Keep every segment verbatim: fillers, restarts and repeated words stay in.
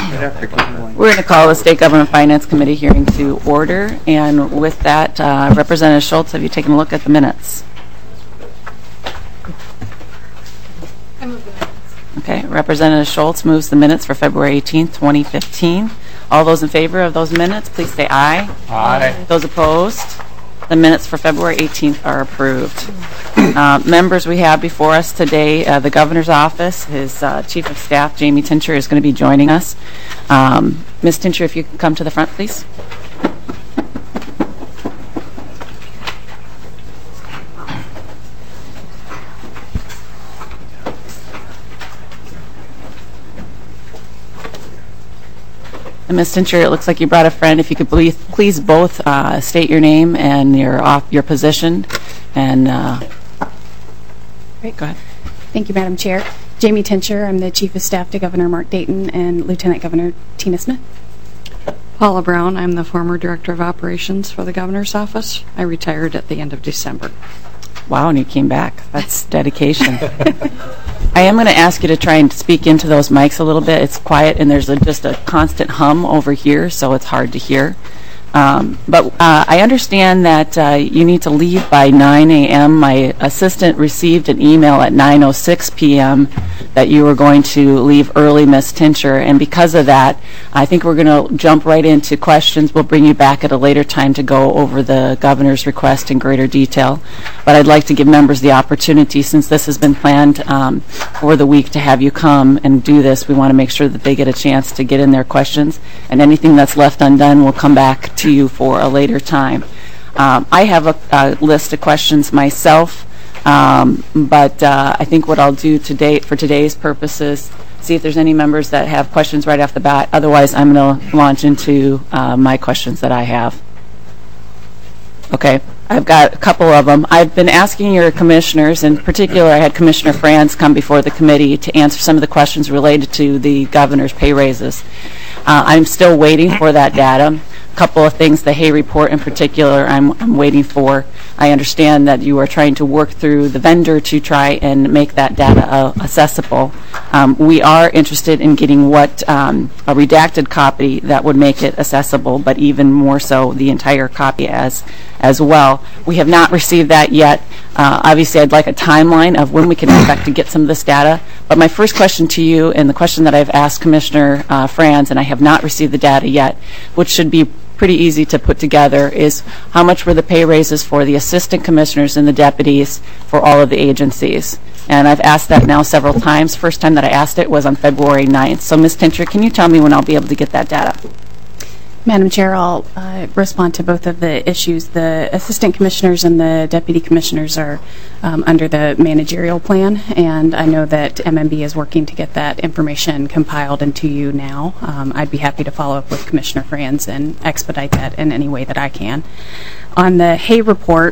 We're going to call the State Government Finance Committee hearing to order, and with that, uh, Representative Schultz, have you taken a look at the minutes? I move the minutes. Okay, Representative Schultz moves the minutes for February eighteenth, twenty fifteen. All those in favor of those minutes, please say aye. Aye. Those opposed? The minutes for February eighteenth are approved. Uh, members, we have before us today uh, the Governor's Office. His uh, Chief of Staff, Jamie Tincher, is going to be joining us. Um, Miz Tincher, if you could come to the front, please. And Miz Tincher, it looks like you brought a friend. If you could please, please both uh, state your name and your off, your position. And uh, great, go ahead. Thank you, Madam Chair. Jamie Tincher. I'm the Chief of Staff to Governor Mark Dayton and Lieutenant Governor Tina Smith. Paula Brown. I'm the former Director of Operations for the Governor's Office. I retired at the end of December. Wow, and you came back. That's dedication. I am going to ask you to try and speak into those mics a little bit. It's quiet, and there's a, just a constant hum over here, so it's hard to hear. Um, but uh, I understand that uh, you need to leave by nine A M My assistant received an email at nine oh six P M that you were going to leave early, Miz Tincher, and because of that, I think we're going to jump right into questions. We'll bring you back at a later time to go over the Governor's request in greater detail. But I'd like to give members the opportunity, since this has been planned um, for the week, to have you come and do this. We want to make sure that they get a chance to get in their questions, and anything that's left undone will come back to you for a later time. Um, I have a, a list of questions myself, um, but uh, I think what I'll do today, for today's purposes, see if there's any members that have questions right off the bat. Otherwise, I'm going to launch into uh, my questions that I have. Okay, I've got a couple of them. I've been asking your commissioners, in particular, I had Commissioner Franz come before the committee to answer some of the questions related to the governor's pay raises. Uh, I'm still waiting for that data. A couple of things, the Hay report in particular, I'm, I'm waiting for. I understand that you are trying to work through the vendor to try and make that data uh, accessible. Um, we are interested in getting what um, a redacted copy that would make it accessible, but even more so the entire copy as as well. We have not received that yet. Uh, obviously, I'd like a timeline of when we can expect to get some of this data. But my first question to you, and the question that I've asked Commissioner uh, Franz, and I have not received the data yet, which should be pretty easy to put together, is how much were the pay raises for the assistant commissioners and the deputies for all of the agencies? And I've asked that now several times. First time that I asked it was on February ninth. So, Miz Tincher, can you tell me when I'll be able to get that data? Madam Chair, I'll uh, respond to both of the issues. The assistant commissioners and the deputy commissioners are um, under the managerial plan, and I know that M M B is working to get that information compiled and to you now. Um, I'd be happy to follow up with Commissioner Franz and expedite that in any way that I can. On the Hay report,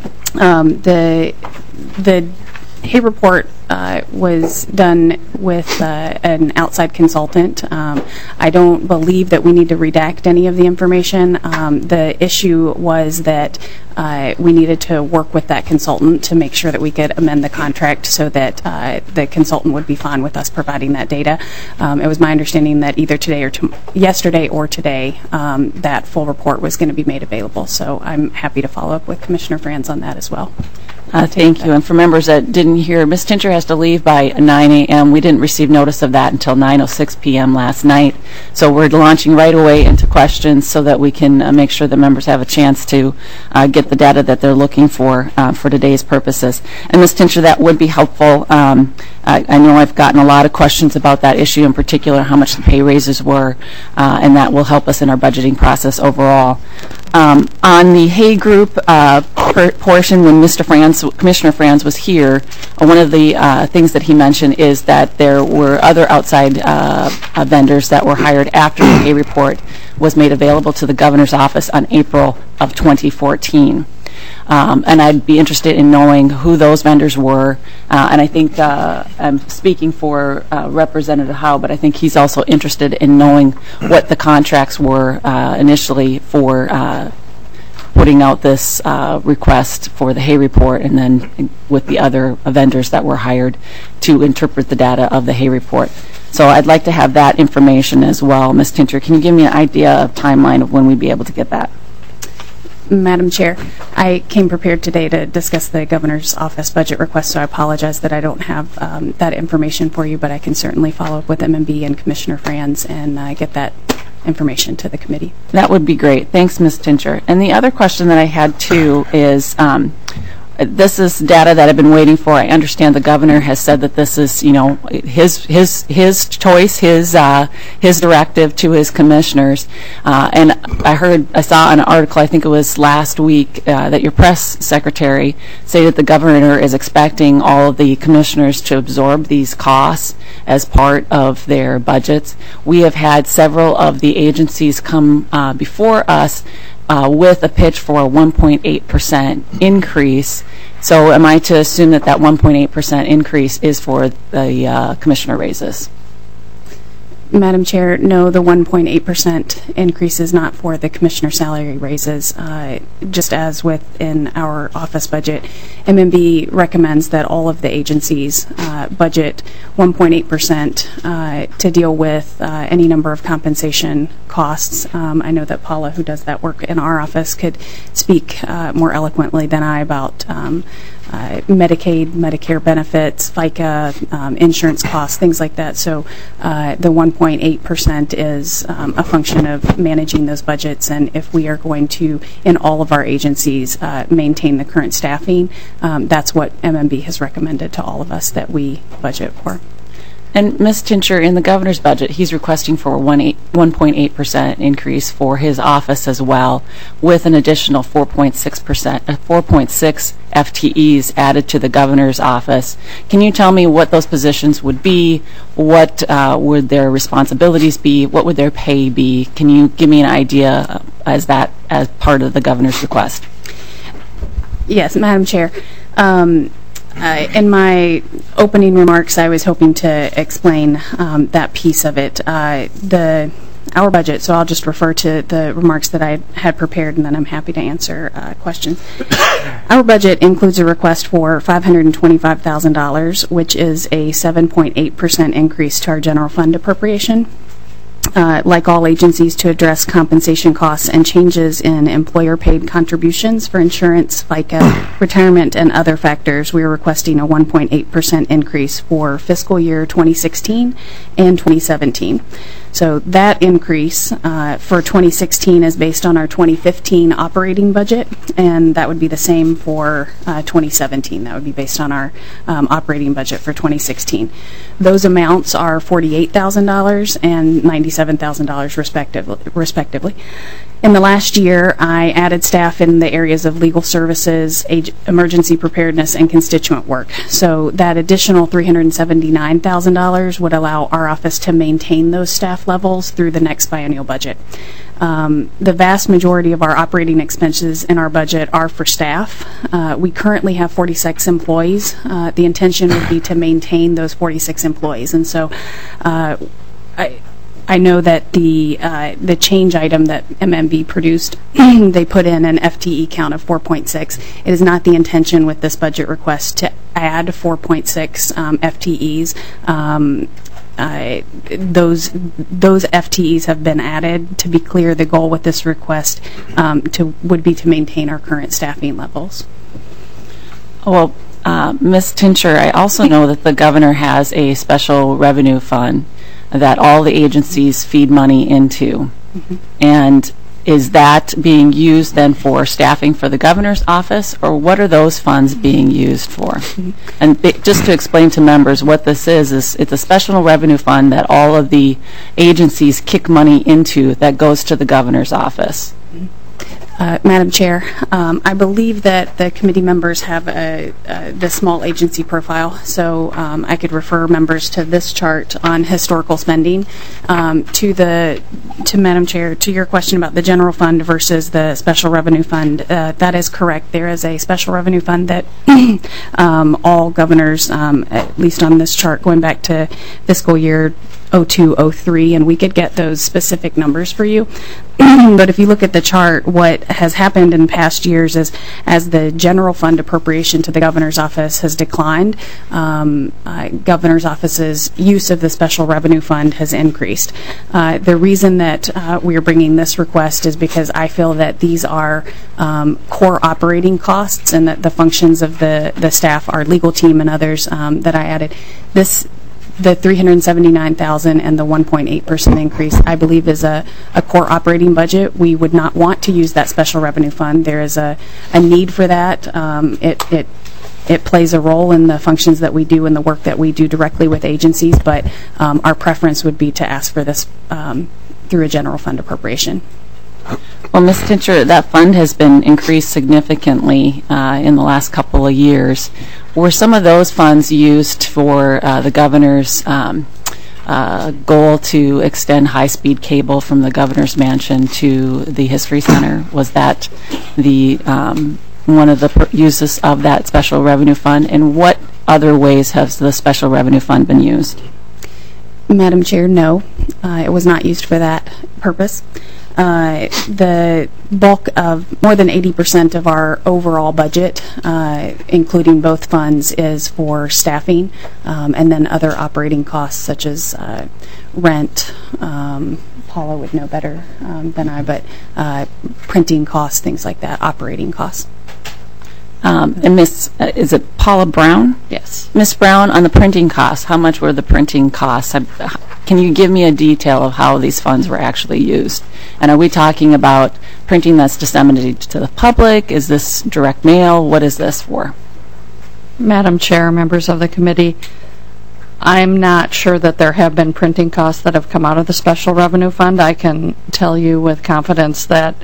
um, the the Hay report uh, was done with uh, an outside consultant. Um, I don't believe that we need to redact any of the information. Um, the issue was that uh, we needed to work with that consultant to make sure that we could amend the contract so that uh, the consultant would be fine with us providing that data. Um, it was my understanding that either today or to yesterday or today um, that full report was going to be made available. So I'm happy to follow up with Commissioner Franz on that as well. Uh, thank you. And for members that didn't hear, Miz Tincher has to leave by nine A M We didn't receive notice of that until nine oh six P M last night. So we're launching right away into questions so that we can uh, make sure the members have a chance to uh, get the data that they're looking for uh, for today's purposes. And Miz Tincher, that would be helpful. Um, I, I know I've gotten a lot of questions about that issue, in particular how much the pay raises were, uh, and that will help us in our budgeting process overall. Um, on the Hay Group uh, per portion, when Mister Franz, Commissioner Franz was here, uh, one of the uh, things that he mentioned is that there were other outside uh, uh, vendors that were hired after the Hay report was made available to the Governor's office on April of twenty fourteen. Um, and I'd be interested in knowing who those vendors were. Uh, and I think uh, I'm speaking for uh, Representative Howe, but I think he's also interested in knowing what the contracts were uh, initially for uh, putting out this uh, request for the Hay report, and then with the other vendors that were hired to interpret the data of the Hay report. So I'd like to have that information as well. Miz Tincher, can you give me an idea of timeline of when we'd be able to get that? Madam Chair, I came prepared today to discuss the Governor's Office budget request, so I apologize that I don't have um, that information for you, but I can certainly follow up with M M B and Commissioner Franz and uh, get that information to the committee. That would be great. Thanks, Miz Tincher. And the other question that I had, too, is um, this is data that I've been waiting for. I understand the governor has said that this is, you know, his his his choice, his uh, his directive to his commissioners. Uh, and I heard, I saw an article, I think it was last week, uh, that your press secretary said that the governor is expecting all of the commissioners to absorb these costs as part of their budgets. We have had several of the agencies come uh, before us Uh, with a pitch for a one point eight percent increase. So am I to assume that that one point eight percent increase is for the uh, commissioner raises? Madam Chair, no, the one point eight percent increase is not for the commissioner salary raises. Uh, just as within our office budget, M M B recommends that all of the agencies uh, budget one point eight percent uh, to deal with uh, any number of compensation costs. Um, I know that Paula, who does that work in our office, could speak uh, more eloquently than I about um, Uh, Medicaid, Medicare benefits, FICA, um, insurance costs, things like that. So uh, the one point eight percent is um, a function of managing those budgets, and if we are going to, in all of our agencies, uh, maintain the current staffing, um, that's what M M B has recommended to all of us that we budget for. And Miz Tincher, in the governor's budget, he's requesting for a one point eight percent increase for his office as well, with an additional four point six percent, uh, four point six F T Es added to the governor's office. Can you tell me what those positions would be? What uh, would their responsibilities be? What would their pay be? Can you give me an idea as that as part of the governor's request? Yes, Madam Chair. Um, Uh, in my opening remarks, I was hoping to explain um, that piece of it. Uh, the our budget, so I'll just refer to the remarks that I had prepared, and then I'm happy to answer uh, questions. Our budget includes a request for five hundred twenty-five thousand dollars, which is a seven point eight percent increase to our general fund appropriation. Uh, like all agencies, to address compensation costs and changes in employer-paid contributions for insurance, FICA, retirement, and other factors, we are requesting a one point eight percent increase for fiscal year twenty sixteen and twenty seventeen. So that increase uh, for twenty sixteen is based on our twenty fifteen operating budget, and that would be the same for uh, twenty seventeen. That would be based on our um, operating budget for twenty sixteen. Those amounts are forty-eight thousand dollars and ninety-seven thousand dollars respectively. respectively. In the last year, I added staff in the areas of legal services, age, emergency preparedness, and constituent work. So that additional three hundred seventy-nine thousand dollars would allow our office to maintain those staff levels through the next biennial budget. Um, the vast majority of our operating expenses in our budget are for staff. Uh, we currently have forty-six employees. Uh, the intention would be to maintain those forty-six employees. And so uh, I I know that the uh, the change item that M M B produced, they put in an F T E count of four point six. It is not the intention with this budget request to add four point six um, F T Es. Um, uh, those those F T Es have been added. To be clear, the goal with this request um, to would be to maintain our current staffing levels. Well, uh, Miz Tincher, I also know that the governor has a special revenue fund that all the agencies feed money into. Mm-hmm. And is that being used then for staffing for the governor's office, or what are those funds being used for? Mm-hmm. And th- just to explain to members what this is, is it's a special revenue fund that all of the agencies kick money into that goes to the governor's office. Mm-hmm. Uh, Madam Chair, um, I believe that the committee members have a, a, the small agency profile, so um, I could refer members to this chart on historical spending. Um, to the, to Madam Chair, to your question about the general fund versus the special revenue fund, uh, that is correct. There is a special revenue fund that um, all governors, um, at least on this chart, going back to fiscal year oh two oh three, and we could get those specific numbers for you. But if you look at the chart, what has happened in past years is as the general fund appropriation to the governor's office has declined, um, uh, governor's office's use of the special revenue fund has increased. Uh, the reason that uh, we are bringing this request is because I feel that these are um, core operating costs, and that the functions of the, the staff, our legal team and others um, that I added. This The three hundred seventy-nine thousand dollars and the one point eight percent increase, I believe, is a, a core operating budget. We would not want to use that special revenue fund. There is a, a need for that. Um, it, it, it plays a role in the functions that we do and the work that we do directly with agencies, but um, our preference would be to ask for this um, through a general fund appropriation. Well, Miz Tincher, that fund has been increased significantly uh, in the last couple of years. Were some of those funds used for uh, the governor's um, uh, goal to extend high-speed cable from the governor's mansion to the History Center? Was that the um, one of the pr- uses of that special revenue fund? And what other ways has the special revenue fund been used? Madam Chair, no. Uh, it was not used for that purpose. Uh, the bulk of more than eighty percent of our overall budget, uh, including both funds, is for staffing, um, and then other operating costs such as uh, rent. Um, Paula would know better um, than I, but uh, printing costs, things like that, operating costs. Um, and Miss, uh, is it Paula Brown? Yes. Miss Brown, on the printing costs, how much were the printing costs? I, can you give me a detail of how these funds were actually used? And are we talking about printing that's disseminated to the public? Is this direct mail? What is this for? Madam Chair, members of the committee, I'm not sure that there have been printing costs that have come out of the special revenue fund. I can tell you with confidence that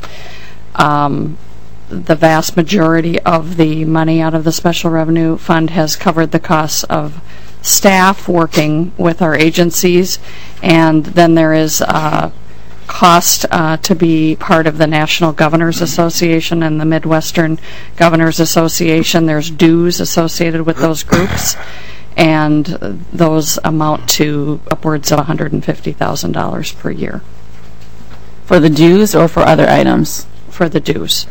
um, the vast majority of the money out of the special revenue fund has covered the costs of staff working with our agencies, and then there is uh, cost uh, to be part of the National Governors Association and the Midwestern Governors Association. There's dues associated with those groups, and those amount to upwards of one hundred fifty thousand dollars per year. For the dues or for other items? For the dues.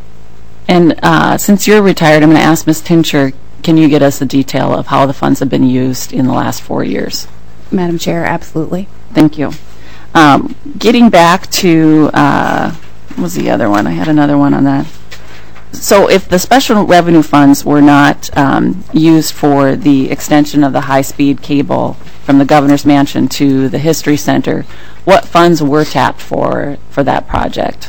And uh, since you're retired, I'm going to ask Miz Tincher, can you get us the detail of how the funds have been used in the last four years? Madam Chair, absolutely. Thank you. Um, getting back to, uh, what was the other one? I had another one on that. So if the special revenue funds were not um, used for the extension of the high-speed cable from the governor's mansion to the History Center, what funds were tapped for for that project?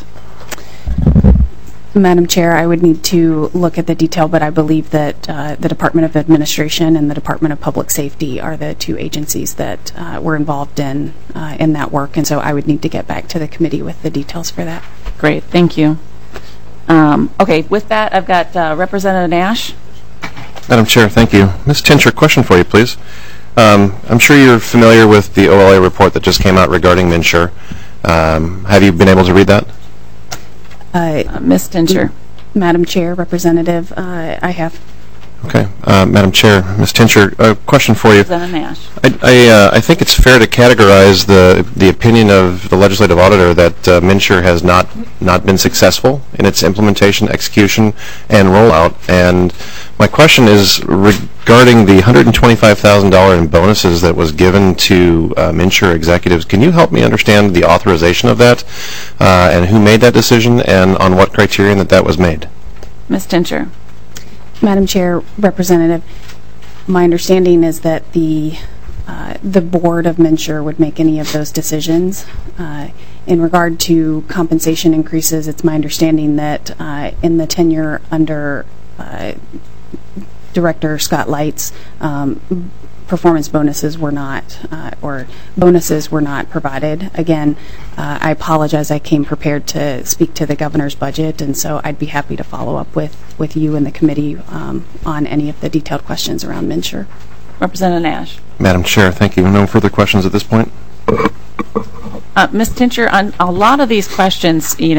Madam Chair, I would need to look at the detail, but I believe that uh, the Department of Administration and the Department of Public Safety are the two agencies that uh, were involved in uh, in that work, and so I would need to get back to the committee with the details for that. Great, thank you. Um, okay, with that, I've got uh, Representative Nash. Madam Chair, thank you. Miz Tincher, question for you, please. Um, I'm sure you're familiar with the O L A report that just came out regarding MNsure. Um, have you been able to read that? Uh, Uh, Miz Tincher. Madam Chair, Representative, uh, I have. Okay. Uh, Madam Chair, Miz Tincher, a question for you. Representative Nash. I, I, uh, I think it's fair to categorize the the opinion of the legislative auditor that uh, MNsure has not not been successful in its implementation, execution, and rollout. And my question is regarding the one hundred twenty-five thousand dollars in bonuses that was given to uh, MNsure executives. Can you help me understand the authorization of that, uh, and who made that decision, and on what criterion that that was made? Miz Tincher. Madam Chair, Representative, my understanding is that the uh, the board of MNsure would make any of those decisions. Uh, in regard to compensation increases, it's my understanding that uh, in the tenure under uh, Director Scott Lights, um, performance bonuses were not, uh, or bonuses were not provided. Again, uh, I apologize, I came prepared to speak to the governor's budget, and so I'd be happy to follow up with, with you and the committee um, on any of the detailed questions around MNsure. Representative Nash. Madam Chair, thank you. No further questions at this point. Uh, Miz Tincher, on a lot of these questions, you know,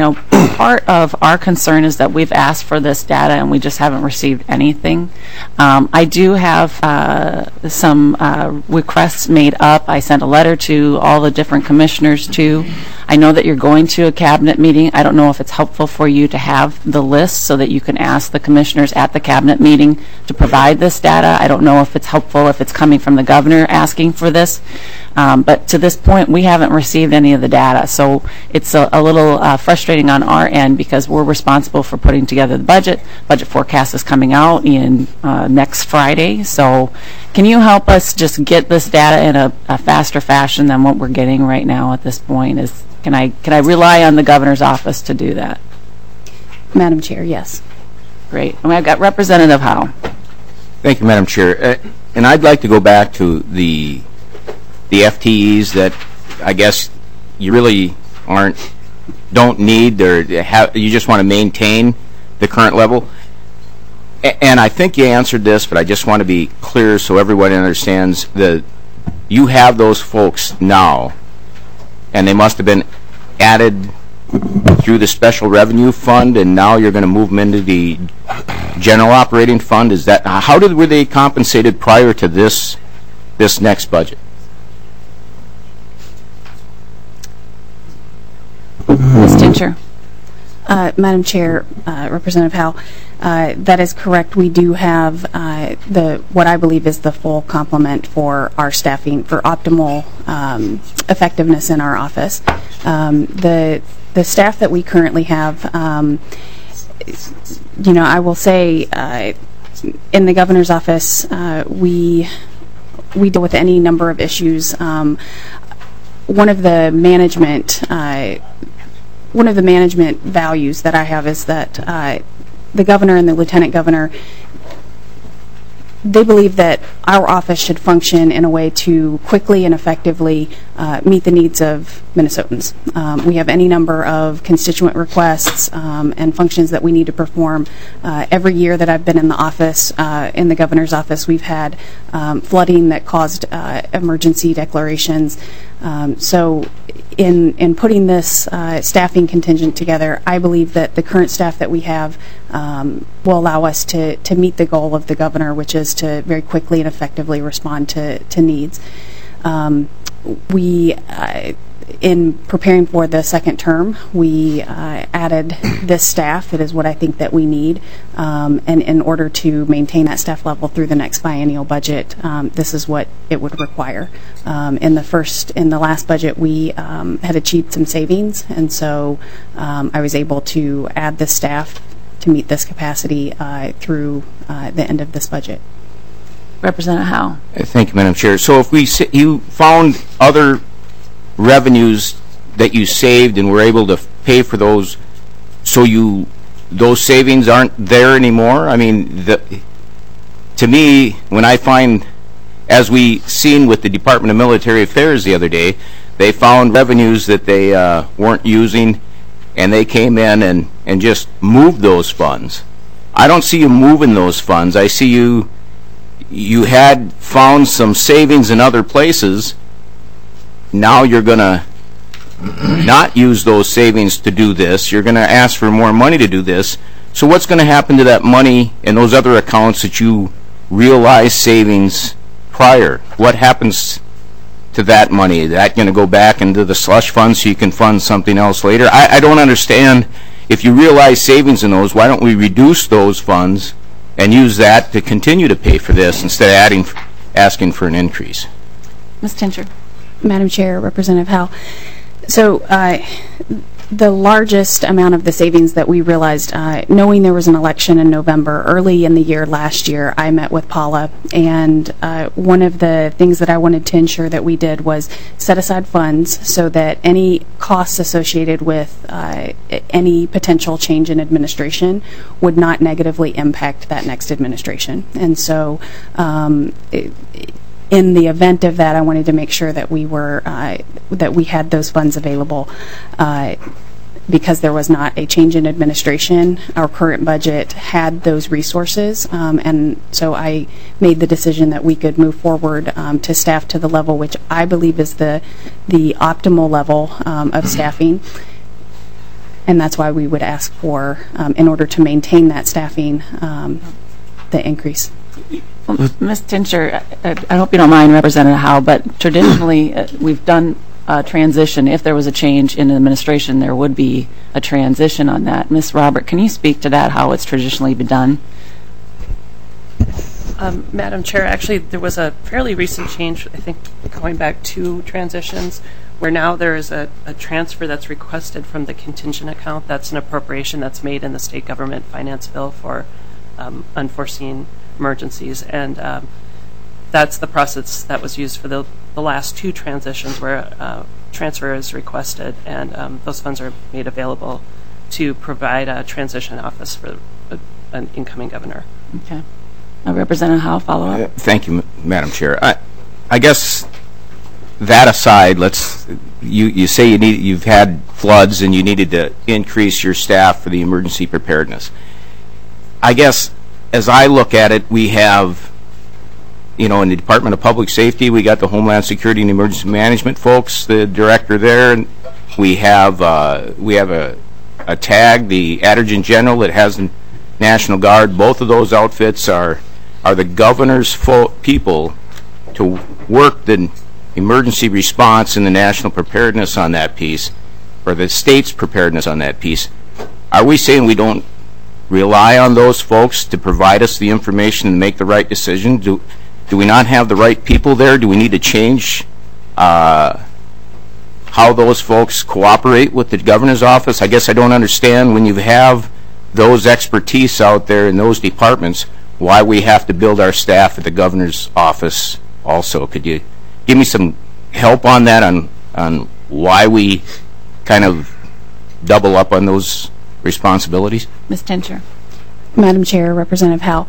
part of our concern is that we've asked for this data and we just haven't received anything. Um, I do have uh, some uh, requests made up. I sent a letter to all the different commissioners too. I know that you're going to a cabinet meeting. I don't know if it's helpful for you to have the list so that you can ask the commissioners at the cabinet meeting to provide this data. I don't know if it's helpful if it's coming from the governor asking for this. Um, but to this point, we haven't received any of the data. So it's a, a little uh, frustrating on our end because we're responsible for putting together the budget. Budget forecast is coming out in uh, next Friday. So can you help us just get this data in a, a faster fashion than what we're getting right now at this point? Is Can I, can I rely on the governor's office to do that? Madam Chair, yes. Great. And I've got Representative Howe. Thank you, Madam Chair. Uh, and I'd like to go back to the the F T Es that I guess you really aren't don't need or have, you just want to maintain the current level. A and I think you answered this, but I just want to be clear so everyone understands that you have those folks now, and they must have been added through the special revenue fund, and now you're going to move them into the general operating fund. Is that how did were they compensated prior to this this next budget? Miz Tincher. Uh, Madam Chair, uh, Representative Howe, uh, that is correct. We do have uh, the what I believe is the full complement for our staffing for optimal um, effectiveness in our office. Um, the the staff that we currently have, um, you know, I will say, uh, in the governor's office, uh, we we deal with any number of issues. Um, one of the management. Uh, One of the management values that I have is that uh, the governor and the lieutenant governor, they believe that our office should function in a way to quickly and effectively uh, meet the needs of Minnesotans. Um, we have any number of constituent requests um, and functions that we need to perform. Uh, every year that I've been in the office, uh, in the governor's office, we've had um, flooding that caused uh, emergency declarations. Um, so in in putting this uh, staffing contingent together, I believe that the current staff that we have um, will allow us to, to meet the goal of the governor, which is to very quickly and effectively respond to, to needs. Um, we, uh, in preparing for the second term, we uh, added this staff. It is what I think that we need, um, and in order to maintain that staff level through the next biennial budget, um, this is what it would require. Um, in the first, in the last budget, we um, had achieved some savings, and so um, I was able to add this staff to meet this capacity uh, through uh, the end of this budget. Representative Howe. Thank you, Madam Chair. So if we you found other revenues that you saved and were able to pay for those, so you those savings aren't there anymore. I mean, the, to me, when I find, as we seen with the Department of Military Affairs the other day, they found revenues that they uh, weren't using, and they came in and and just moved those funds. I don't see you moving those funds. I see you you had found some savings in other places. Now you're going to not use those savings to do this. You're going to ask for more money to do this. So what's going to happen to that money in those other accounts that you realized savings prior? What happens to that money? Is that going to go back into the slush fund so you can fund something else later? I, I don't understand. If you realize savings in those, why don't we reduce those funds and use that to continue to pay for this instead of adding, asking for an increase? Miz Tincher. Madam Chair, Representative Howe. So uh, the largest amount of the savings that we realized, uh, knowing there was an election in November, early in the year last year, I met with Paula, and uh, one of the things that I wanted to ensure that we did was set aside funds so that any costs associated with uh, any potential change in administration would not negatively impact that next administration. And so um, it, in the event of that, I wanted to make sure that we were uh, that we had those funds available uh, because there was not a change in administration. Our current budget had those resources, um, and so I made the decision that we could move forward um, to staff to the level which I believe is the the optimal level um, of staffing. and that's why we would ask for, um, in order to maintain that staffing, um, the increase. Well, Miz Tincher, I, I hope you don't mind, Representative Howe, but traditionally uh, we've done a transition. If there was a change in administration, there would be a transition on that. Miz Robert, can you speak to that, how it's traditionally been done? Um, Madam Chair, actually, there was a fairly recent change, I think, going back two transitions, where now there is a, a transfer that's requested from the contingent account. That's an appropriation that's made in the state government finance bill for um, unforeseen emergencies. And um, that's the process that was used for the, the last two transitions, where uh, transfer is requested, and um, those funds are made available to provide a transition office for a, an incoming governor. Okay. Uh, Representative Howe, follow up. Uh, thank you, M- Madam Chair. I, I guess that aside, let's you you say you need you've had floods and you needed to increase your staff for the emergency preparedness. I guess as I look at it, we have, you know, in the Department of Public Safety, we got the Homeland Security and Emergency Management folks, the director there, and we have uh, we have a a tag, the Adjutant General that has the National Guard. Both of those outfits are are the governor's fo- people to work the emergency response and the national preparedness on that piece, or the state's preparedness on that piece. Are we saying we don't rely on those folks to provide us the information and make the right decision? Do do we not have the right people there? Do we need to change uh, how those folks cooperate with the governor's office? I guess I don't understand, when you have those expertise out there in those departments, why we have to build our staff at the governor's office also. Could you give me some help on that, on on why we kind of double up on those responsibilities? Miz Tincher. Madam Chair, Representative Howe,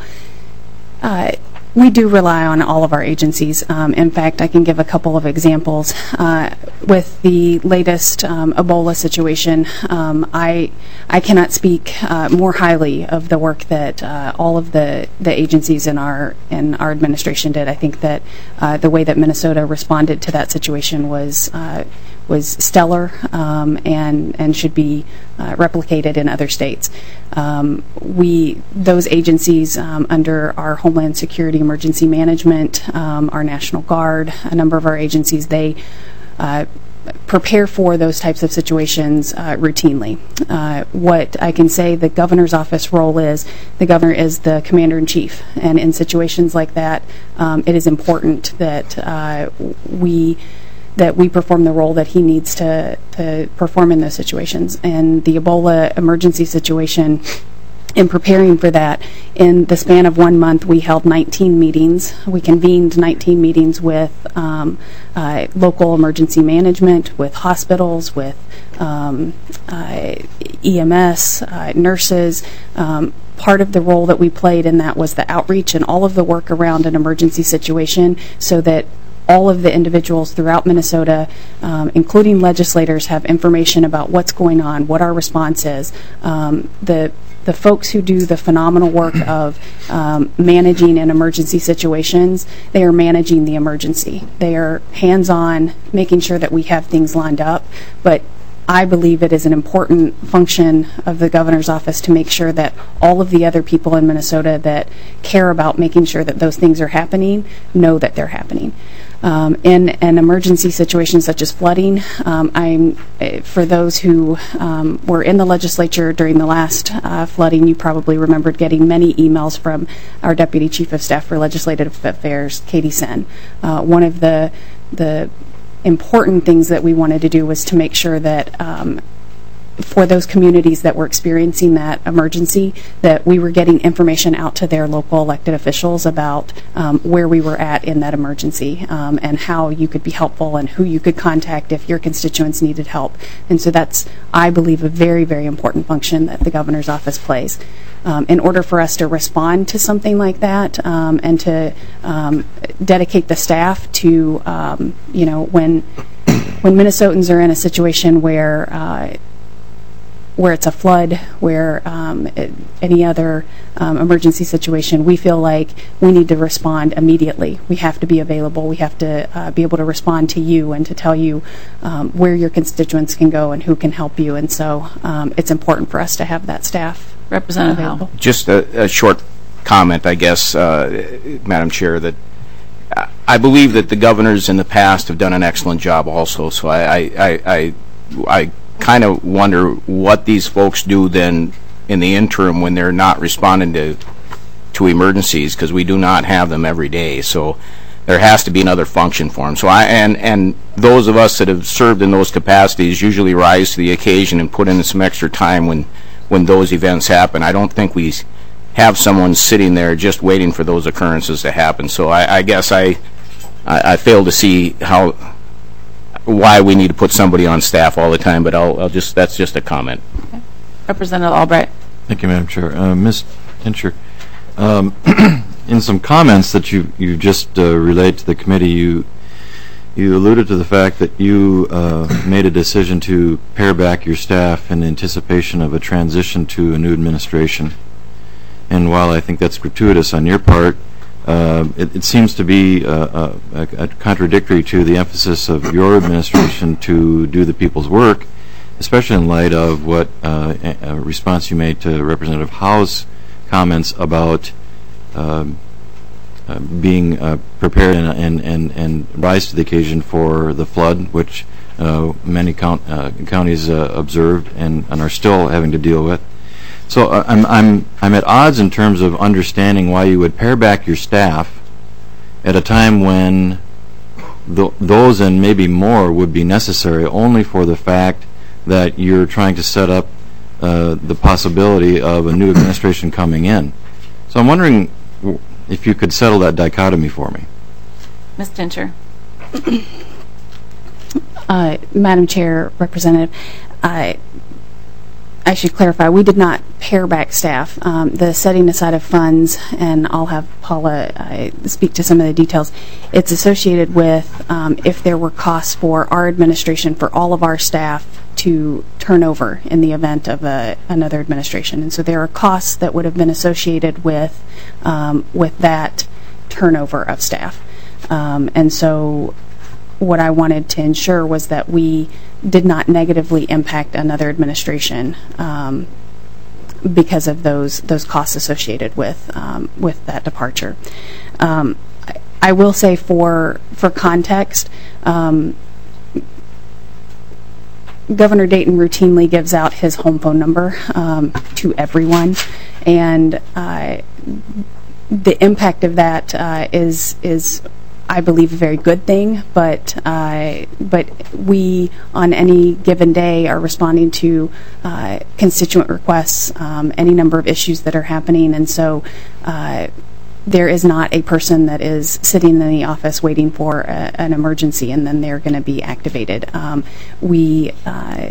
uh, we do rely on all of our agencies. Um, in fact, I can give a couple of examples. Uh, with the latest um, Ebola situation, um, I I cannot speak uh, more highly of the work that uh, all of the, the agencies in our in our administration did. I think that uh, the way that Minnesota responded to that situation was uh, was stellar, um, and and should be uh, replicated in other states. Um, we those agencies um, under our Homeland Security Emergency Management, um, our National Guard, a number of our agencies, they uh, prepare for those types of situations uh, routinely. Uh, what I can say the governor's office role is, the governor is the commander-in-chief, and in situations like that, um, it is important that uh, we that we perform the role that he needs to, to perform in those situations. And the Ebola emergency situation, in preparing for that, in the span of one month, we held nineteen meetings. We convened nineteen meetings with um, uh, local emergency management, with hospitals, with um, uh, E M S, uh, nurses. Um, part of the role that we played in that was the outreach and all of the work around an emergency situation, so that all of the individuals throughout Minnesota, um, including legislators, have information about what's going on, what our response is. Um, the the folks who do the phenomenal work of um, managing in emergency situations, they are managing the emergency. They are hands-on, making sure that we have things lined up. But I believe it is an important function of the governor's office to make sure that all of the other people in Minnesota that care about making sure that those things are happening know that they're happening. Um, in an emergency situation such as flooding, um, I'm uh, for those who um, were in the legislature during the last uh, flooding, you probably remembered getting many emails from our Deputy Chief of Staff for Legislative Affairs, Katie Sen. Uh, one of the the important things that we wanted to do was to make sure that um, for those communities that were experiencing that emergency, that we were getting information out to their local elected officials about um, where we were at in that emergency, um, and how you could be helpful and who you could contact if your constituents needed help. And so that's, I believe, a very, very important function that the governor's office plays. Um, in order for us to respond to something like that, um, and to um, dedicate the staff to, um, you know, when when Minnesotans are in a situation where uh, where it's a flood, where um, it, any other um, emergency situation, we feel like we need to respond immediately. We have to be available. We have to uh, be able to respond to you and to tell you um, where your constituents can go and who can help you. And so um, it's important for us to have that staff Representative available. Howell. Just a, a short comment, I guess, uh, Madam Chair, that I believe that the governors in the past have done an excellent job also. So I, I, I, I, I kind of wonder what these folks do then in the interim when they're not responding to to emergencies, because we do not have them every day. So there has to be another function for them. So I and and those of us that have served in those capacities usually rise to the occasion and put in some extra time when when those events happen. I don't think we have someone sitting there just waiting for those occurrences to happen. So I, I guess I, I I fail to see how why we need to put somebody on staff all the time. But I'll, I'll just that's just a comment. Okay. Representative Albright. Thank you, Madam Chair. Uh, Miz Tincher, um, in some comments that you you just uh, relayed to the committee, you you alluded to the fact that you uh, made a decision to pare back your staff in anticipation of a transition to a new administration. And while I think that's gratuitous on your part, uh, it, it seems to be uh, a, a contradictory to the emphasis of your administration to do the people's work, especially in light of what uh, a, a response you made to Representative Howe's comments about um, uh, being uh, prepared and, and, and, and rise to the occasion for the flood, which uh, many count, uh, counties uh, observed and, and are still having to deal with. So uh, I'm, I'm, I'm at odds in terms of understanding why you would pare back your staff at a time when th those and maybe more would be necessary only for the fact that you're trying to set up uh, the possibility of a new administration coming in. So I'm wondering if you could settle that dichotomy for me. Miz Tincher. Uh, Madam Chair, Representative, I, I should clarify, we did not pare back staff. Um, the setting aside of funds, and I'll have Paula uh, speak to some of the details, it's associated with um, if there were costs for our administration, for all of our staff to turn over in the event of a, another administration. And so there are costs that would have been associated with, um, with that turnover of staff. Um, and so what I wanted to ensure was that we did not negatively impact another administration um, because of those those costs associated with um, with that departure. Um, I, I will say, for for context, um, Governor Dayton routinely gives out his home phone number um, to everyone, and uh, the impact of that uh, is is. I believe, a very good thing, but uh, but we, on any given day, are responding to uh, constituent requests, um, any number of issues that are happening, and so uh, there is not a person that is sitting in the office waiting for a, an emergency and then they're going to be activated. Um, we uh,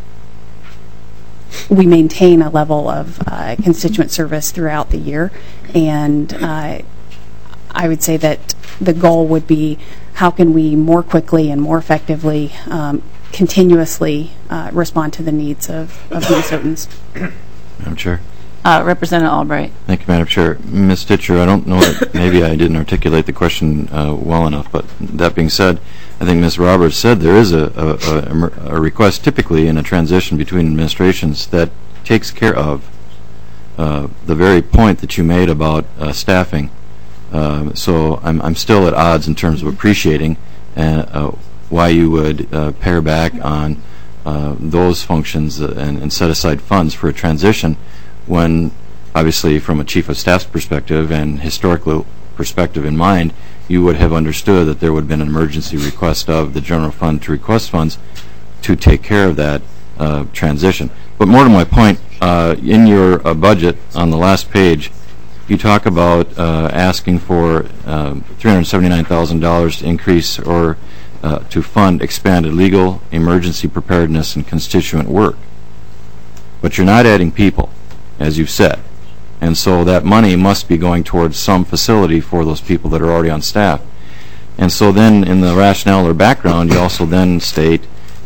we maintain a level of uh, constituent service throughout the year, and uh, I would say that the goal would be how can we more quickly and more effectively um, continuously uh, respond to the needs of, of Minnesotans. Madam Chair. Uh, Representative Albright. Thank you, Madam Chair. Miz Stitcher, I don't know that maybe I didn't articulate the question uh, well enough, but that being said, I think Miz Roberts said there is a, a, a, a request typically in a transition between administrations that takes care of uh, the very point that you made about uh, staffing. Uh, so I'm, I'm still at odds in terms of appreciating uh, uh, why you would uh, pare back on uh, those functions uh, and, and set aside funds for a transition when, obviously, from a chief of staff's perspective and historical perspective in mind, you would have understood that there would have been an emergency request of the general fund to request funds to take care of that uh, transition. But more to my point, uh, in your uh, budget on the last page, you talk about uh, asking for uh, three hundred seventy-nine thousand dollars to increase or uh, to fund expanded legal, emergency preparedness, and constituent work. But you're not adding people, as you've said. And so that money must be going towards some facility for those people that are already on staff. And so then in the rationale or background, you also then state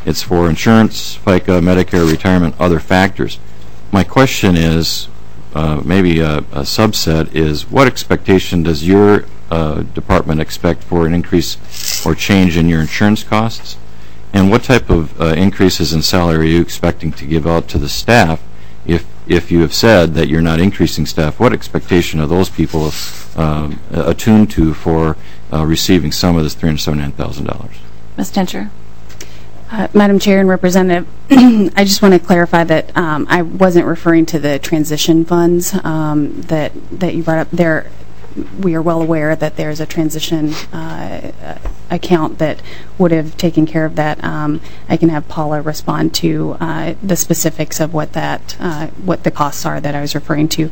It's for insurance, FICA, Medicare, retirement, other factors. My question is, uh, maybe a, a subset, is what expectation does your uh, department expect for an increase or change in your insurance costs? And what type of uh, increases in salary are you expecting to give out to the staff? If if you have said that you're not increasing staff, what expectation are those people um, attuned to for uh, receiving some of this three hundred seventy-nine thousand dollars? Miz Tincher? Uh, Madam Chair and Representative, I just want to clarify that um, I wasn't referring to the transition funds um, that that you brought up there. We are well aware that there's a transition uh, account that would have taken care of that. Um, I can have Paula respond to uh, the specifics of what that, uh, what the costs are that I was referring to.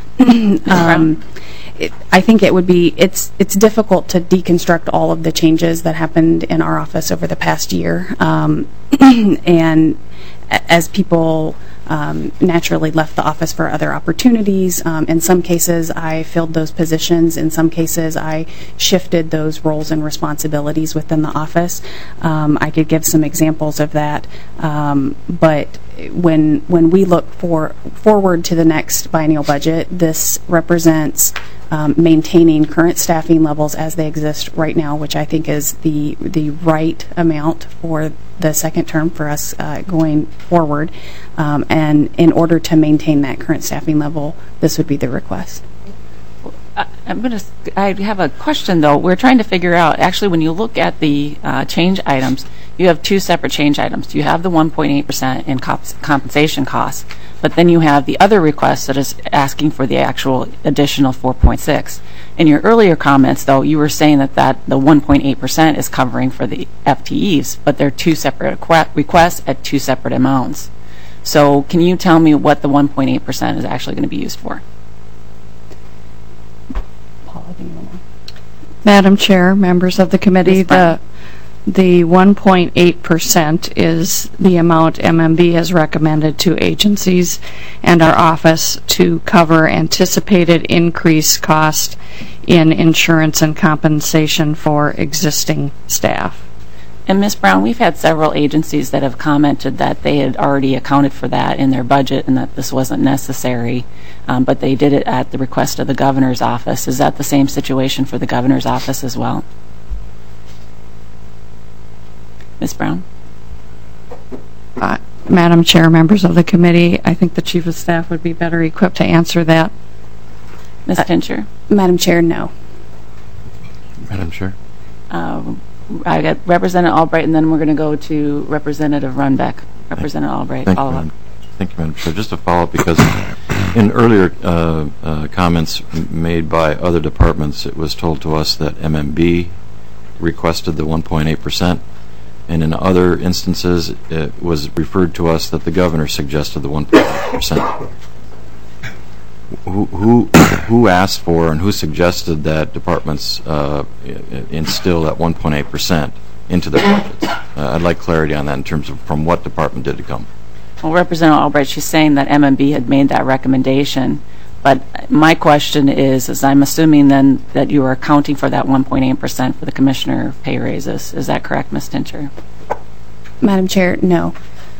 um, it, I think it would be, it's it's difficult to deconstruct all of the changes that happened in our office over the past year. Um, and as people um, naturally left the office for other opportunities. Um, in some cases, I filled those positions. In some cases, I shifted those roles and responsibilities within the office. Um, I could give some examples of that. Um, but when when we look for forward to the next biennial budget, this represents um, maintaining current staffing levels as they exist right now, which I think is the the right amount for the second term for us uh, going forward. Um, and in order to maintain that current staffing level, this would be the request. I, I'm going to. I have a question though. We're trying to figure out. Actually, when you look at the uh, change items, you have two separate change items. You have the one point eight percent in comp- compensation costs, but then you have the other request that is asking for the actual additional four point six. In your earlier comments, though, you were saying that, that the one point eight percent is covering for the F T Es, but they're two separate requ- requests at two separate amounts. So can you tell me what the one point eight percent is actually going to be used for? Madam Chair, members of the committee, the the one point eight percent is the amount M M B has recommended to agencies and our office to cover anticipated increased cost in insurance and compensation for existing staff. And Miz Brown, we've had several agencies that have commented that they had already accounted for that in their budget and that this wasn't necessary, um, but they did it at the request of the governor's office. Is that the same situation for the governor's office as well? Miz Brown? Uh, Madam Chair, members of the committee, I think the Chief of Staff would be better equipped to answer that. Miz Uh, Tincher? Madam Chair, no. Madam Chair? Um, I got Representative Albright, and then we're going to go to Representative Runbeck. Representative Albright, Thank follow you, up. Madam. Thank you, Madam Chair. Just to follow up, because in earlier uh, uh, comments made by other departments, it was told to us that M M B requested the one point eight percent, and in other instances, it was referred to us that the governor suggested the one point eight percent. Who, who who asked for and who suggested that departments uh, instill that one point eight percent into their budgets? Uh, I'd like clarity on that in terms of from what department did it come. Well, Representative Albright, she's saying that M M B had made that recommendation, but my question is, is I'm assuming then that you are accounting for that one point eight percent for the commissioner pay raises. Is that correct, Miz Tincher? Madam Chair, no.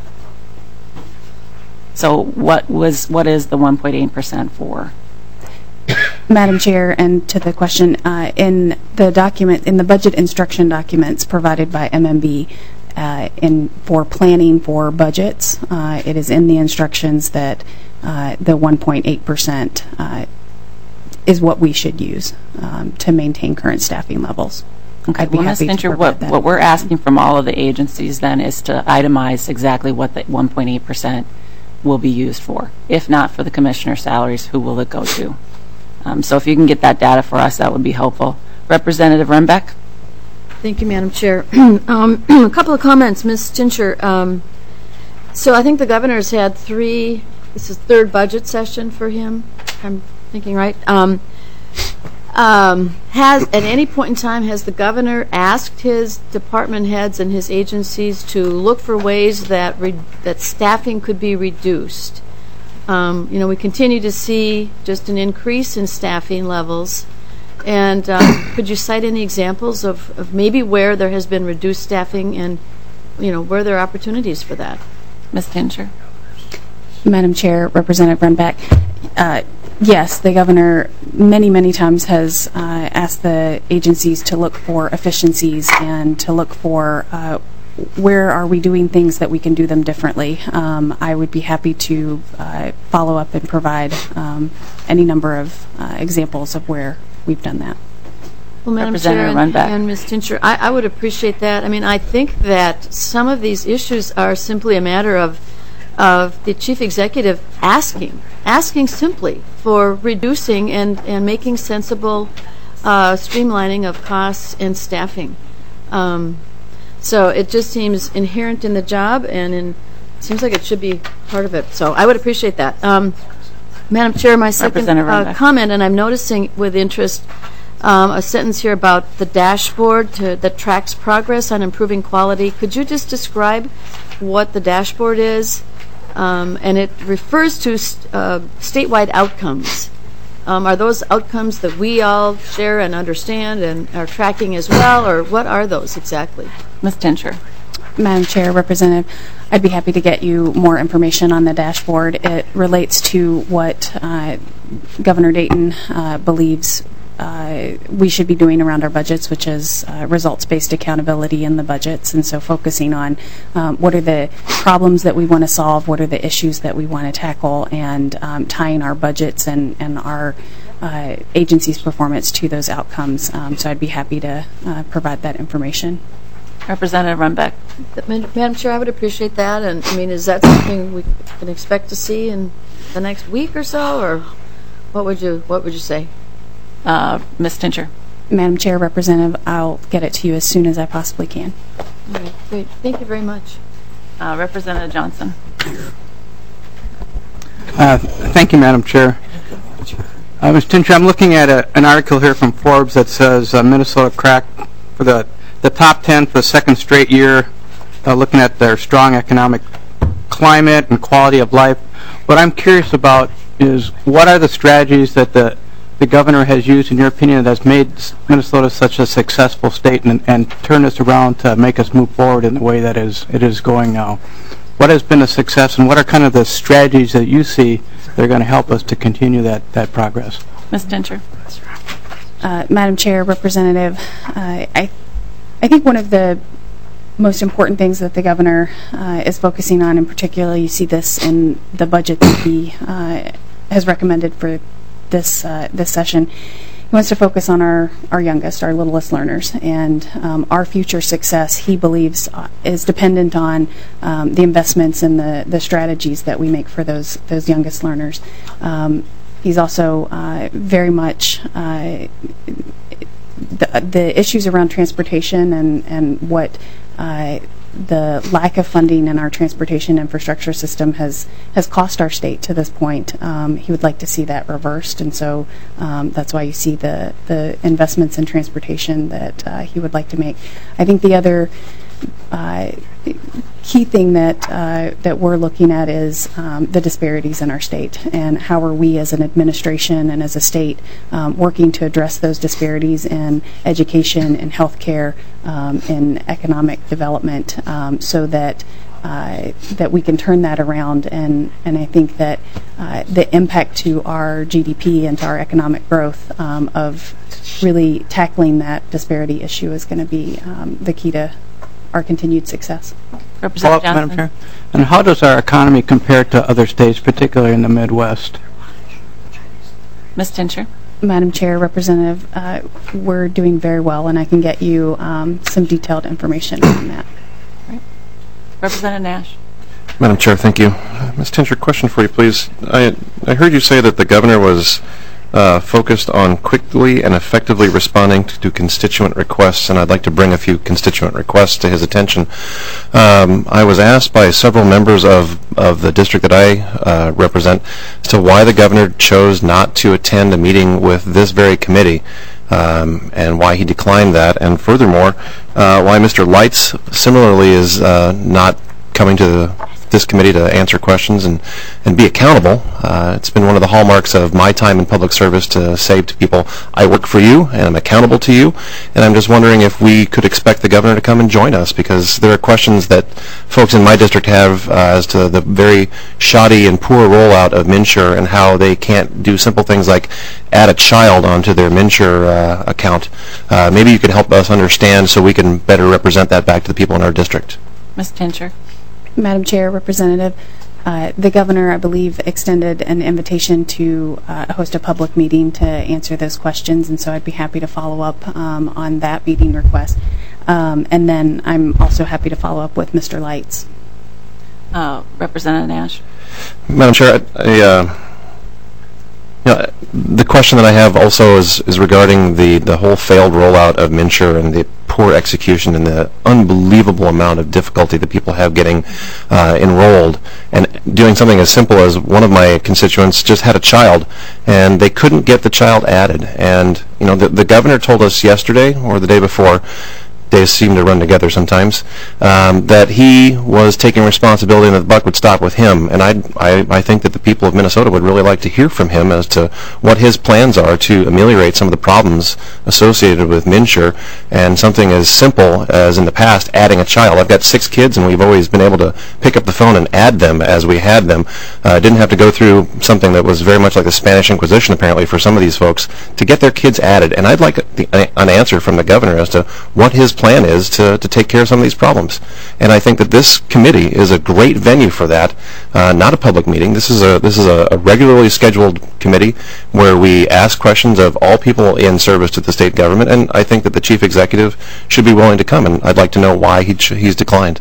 So what was what is the one point eight percent for? Madam Chair, and to the question, uh, in the document, in the budget instruction documents provided by M M B uh, in for planning for budgets, uh, it is in the instructions that uh, the one point eight percent uh, is what we should use um, to maintain current staffing levels. Okay, I'd be well, Miz happy to Tincher, provide what, that. what we're asking from all of the agencies then is to itemize exactly what the one point eight percent will be used for. If not for the commissioner salaries, who will it go to? Um, so if you can get that data for us, that would be helpful. Representative Runbeck? Thank you, Madam Chair. um, a couple of comments, Miz Tincher. Um, so I think the governor's had three, this is third budget session for him, if I'm thinking right. Um, um, has, at any point in time, has the governor asked his department heads and his agencies to look for ways that re- that staffing could be reduced? Um, you know, we continue to see just an increase in staffing levels. And um, could you cite any examples of, of maybe where there has been reduced staffing and you know, where there are opportunities for that. Miz Tincher? Madam Chair, Representative Runbeck, uh, yes, the governor many, many times has uh, asked the agencies to look for efficiencies and to look for uh, where are we doing things that we can do them differently. Um, I would be happy to uh, follow up and provide um, any number of uh, examples of where we've done that. Well, Madam Chair and, and Miz Tincher, I, I would appreciate that. I mean, I think that some of these issues are simply a matter of of the chief executive asking, asking simply for reducing and, and making sensible uh, streamlining of costs and staffing. Um, so it just seems inherent in the job, and in, it seems like it should be part of it. So I would appreciate that. Um, Madam Chair, my second uh, comment, and I'm noticing with interest um, a sentence here about the dashboard to, that tracks progress on improving quality. Could you just describe what the dashboard is? Um, and it refers to st- uh, statewide outcomes. Um, are those outcomes that we all share and understand and are tracking as well, or what are those exactly? Miz Tincher. Madam Chair, Representative, I'd be happy to get you more information on the dashboard. It relates to what uh, Governor Dayton uh, believes Uh, we should be doing around our budgets, which is uh, results-based accountability in the budgets, and so focusing on um, what are the problems that we want to solve, what are the issues that we want to tackle, and um, tying our budgets and, and our uh, agency's performance to those outcomes. Um, so I'd be happy to uh, provide that information. Representative Runbeck. Madam Chair, I would appreciate that. And I mean, is that something we can expect to see in the next week or so, or what would you what would you say? Uh, Miz Tincher. Madam Chair, Representative, I'll get it to you as soon as I possibly can. All right, great. Thank you very much. Uh, Representative Johnson. Uh, thank you, Madam Chair. Uh, Miz Tincher, I'm looking at a, an article here from Forbes that says uh, Minnesota cracked for the, the top ten for the second straight year, uh, looking at their strong economic climate and quality of life. What I'm curious about is what are the strategies that the the governor has used, in your opinion, that's made Minnesota such a successful state and, and turn this around to make us move forward in the way that is it is going now? What has been a success, and what are kind of the strategies that you see that are going to help us to continue that, that progress? Miz Tincher. Uh, Madam Chair, Representative, uh, I, I think one of the most important things that the governor uh, is focusing on, in particular, you see this in the budget that he uh, has recommended for this uh, this session. He wants to focus on our, our youngest, our littlest learners, and um, our future success, he believes, uh, is dependent on um, the investments and the, the strategies that we make for those those youngest learners. Um, he's also uh, very much uh, the, the issues around transportation and, and what uh, the lack of funding in our transportation infrastructure system has has cost our state to this point. Um, he would like to see that reversed, and so um, that's why you see the the investments in transportation that uh, he would like to make. I think the other uh, key thing that uh, that we're looking at is um, the disparities in our state, and how are we as an administration and as a state um, working to address those disparities in education and healthcare, um, in economic development, um, so that uh, that we can turn that around. And, and I think that uh, the impact to our G D P and to our economic growth um, of really tackling that disparity issue is going to be um, the key to our continued success. Representative Johnson. Madam Chair. And how does our economy compare to other states, particularly in the Midwest? Miz Tincher. Madam Chair, Representative, uh, we're doing very well, and I can get you um, some detailed information on that. Right. Representative Nash. Madam Chair, thank you. Uh, Miz Tincher, question for you, please. I, I heard you say that the governor was Uh, focused on quickly and effectively responding to, to constituent requests, and I'd like to bring a few constituent requests to his attention. Um, I was asked by several members of, of the district that I uh, represent as to why the governor chose not to attend a meeting with this very committee, um, and why he declined that, and furthermore, uh, why Mister Lights similarly is uh, not coming to the this committee to answer questions and, and be accountable. Uh, it's been one of the hallmarks of my time in public service to say to people, I work for you and I'm accountable to you, and I'm just wondering if we could expect the governor to come and join us, because there are questions that folks in my district have uh, as to the very shoddy and poor rollout of MNsure and how they can't do simple things like add a child onto their MNsure uh, account. Uh, maybe you could help us understand so we can better represent that back to the people in our district. Miz Tincher. Madam Chair, Representative, uh, the governor, I believe, extended an invitation to uh, host a public meeting to answer those questions, and so I'd be happy to follow up um, on that meeting request. Um, and then I'm also happy to follow up with Mister Lights. Uh, Representative Nash. Madam Chair, I, I, uh, you know, the question that I have also is, is regarding the, the whole failed rollout of MNsure and the poor execution and the unbelievable amount of difficulty that people have getting uh, enrolled, and doing something as simple as one of my constituents just had a child and they couldn't get the child added. And you know, the, the governor told us yesterday or the day before, days seem to run together sometimes, um, that he was taking responsibility and that the buck would stop with him. And I, I, I think that the people of Minnesota would really like to hear from him as to what his plans are to ameliorate some of the problems associated with MNsure, and something as simple as in the past adding a child. I've got six kids and we've always been able to pick up the phone and add them as we had them. Uh, didn't have to go through something that was very much like the Spanish Inquisition apparently for some of these folks to get their kids added. And I'd like the, an answer from the governor as to what his plan is to, to take care of some of these problems. And I think that this committee is a great venue for that, uh, not a public meeting. This is a this is a, a regularly scheduled committee where we ask questions of all people in service to the state government, and I think that the chief executive should be willing to come, and I'd like to know why he he's declined.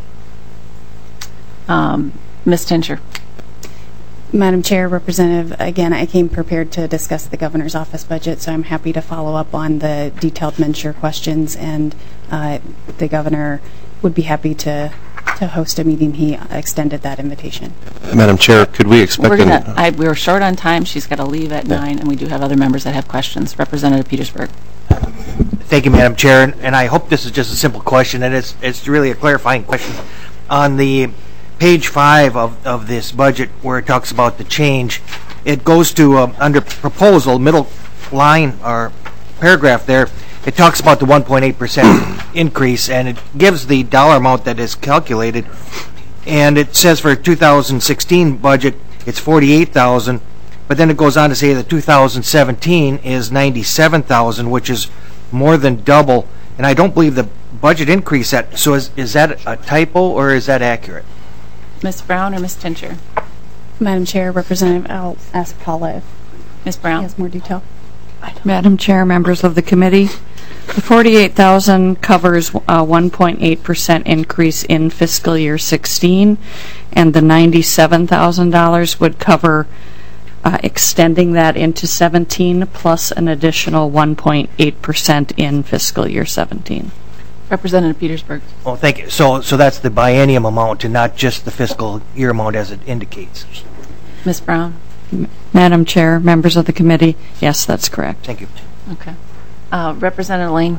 Um, Miz Tincher. Madam Chair, Representative, again, I came prepared to discuss the governor's office budget, so I'm happy to follow up on the detailed MNsure questions, and uh, the governor would be happy to to host a meeting. He extended that invitation. Madam Chair, could we expect We're gonna, an, I, we're short on time. She's got to leave at yeah. nine, and we do have other members that have questions. Representative Petersburg. Thank you, Madam Chair, and, and I hope this is just a simple question, and it's it's really a clarifying question. On the page five of, of this budget, where it talks about the change, it goes to um, under proposal, middle line or paragraph there, it talks about the one point eight percent increase, and it gives the dollar amount that is calculated, and it says for two thousand sixteen budget it's forty-eight thousand, but then it goes on to say that two thousand seventeen is ninety-seven thousand, which is more than double, and I don't believe the budget increase that, so is, is that a typo or is that accurate? Miz Brown or Miz Tincher? Madam Chair, Representative, I'll ask Paula if Miz Brown has more detail. Madam Chair, members of the committee, the forty-eight thousand covers a one point eight percent increase in fiscal year sixteen, and the ninety-seven thousand dollars would cover uh, extending that into seventeen plus an additional one point eight percent in fiscal year seventeen. Representative Petersburg. Oh, thank you. So, so that's the biennium amount and not just the fiscal year amount as it indicates. Miz Brown. M Madam Chair, members of the committee, yes, that's correct. Thank you. Okay. Uh, Representative Lane.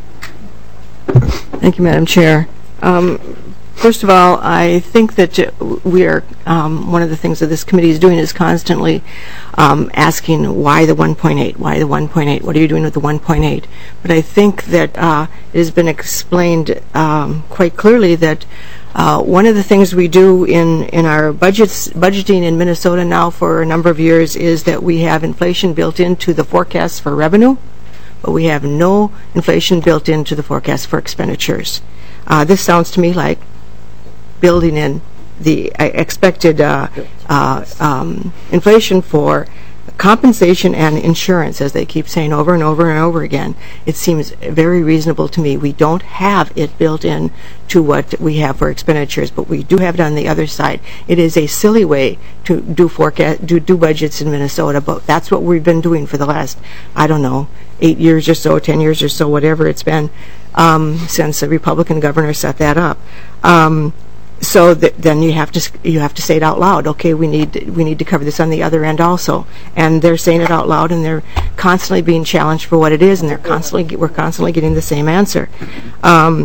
Thank you, Madam Chair. Um, first of all, I think that we are, um, one of the things that this committee is doing is constantly um, asking why the one point eight, why the one point eight, what are you doing with the one point eight? But I think that uh, it has been explained um, quite clearly that Uh, one of the things we do in, in our budgets, budgeting in Minnesota now for a number of years is that we have inflation built into the forecast for revenue, but we have no inflation built into the forecast for expenditures. Uh, this sounds to me like building in the uh, expected uh, uh, um, inflation for compensation and insurance, as they keep saying over and over and over again. It seems very reasonable to me. We don't have it built in to what we have for expenditures, but we do have it on the other side. It is a silly way to do forecast, do, do budgets in Minnesota, but that's what we've been doing for the last, I don't know, eight years or so, ten years or so, whatever it's been, um, since the Republican governor set that up. Um, So th then you have to you have to say it out loud. Okay, we need we need to cover this on the other end also, and they're saying it out loud, and they're constantly being challenged for what it is, and they're constantly we're constantly getting the same answer. Um,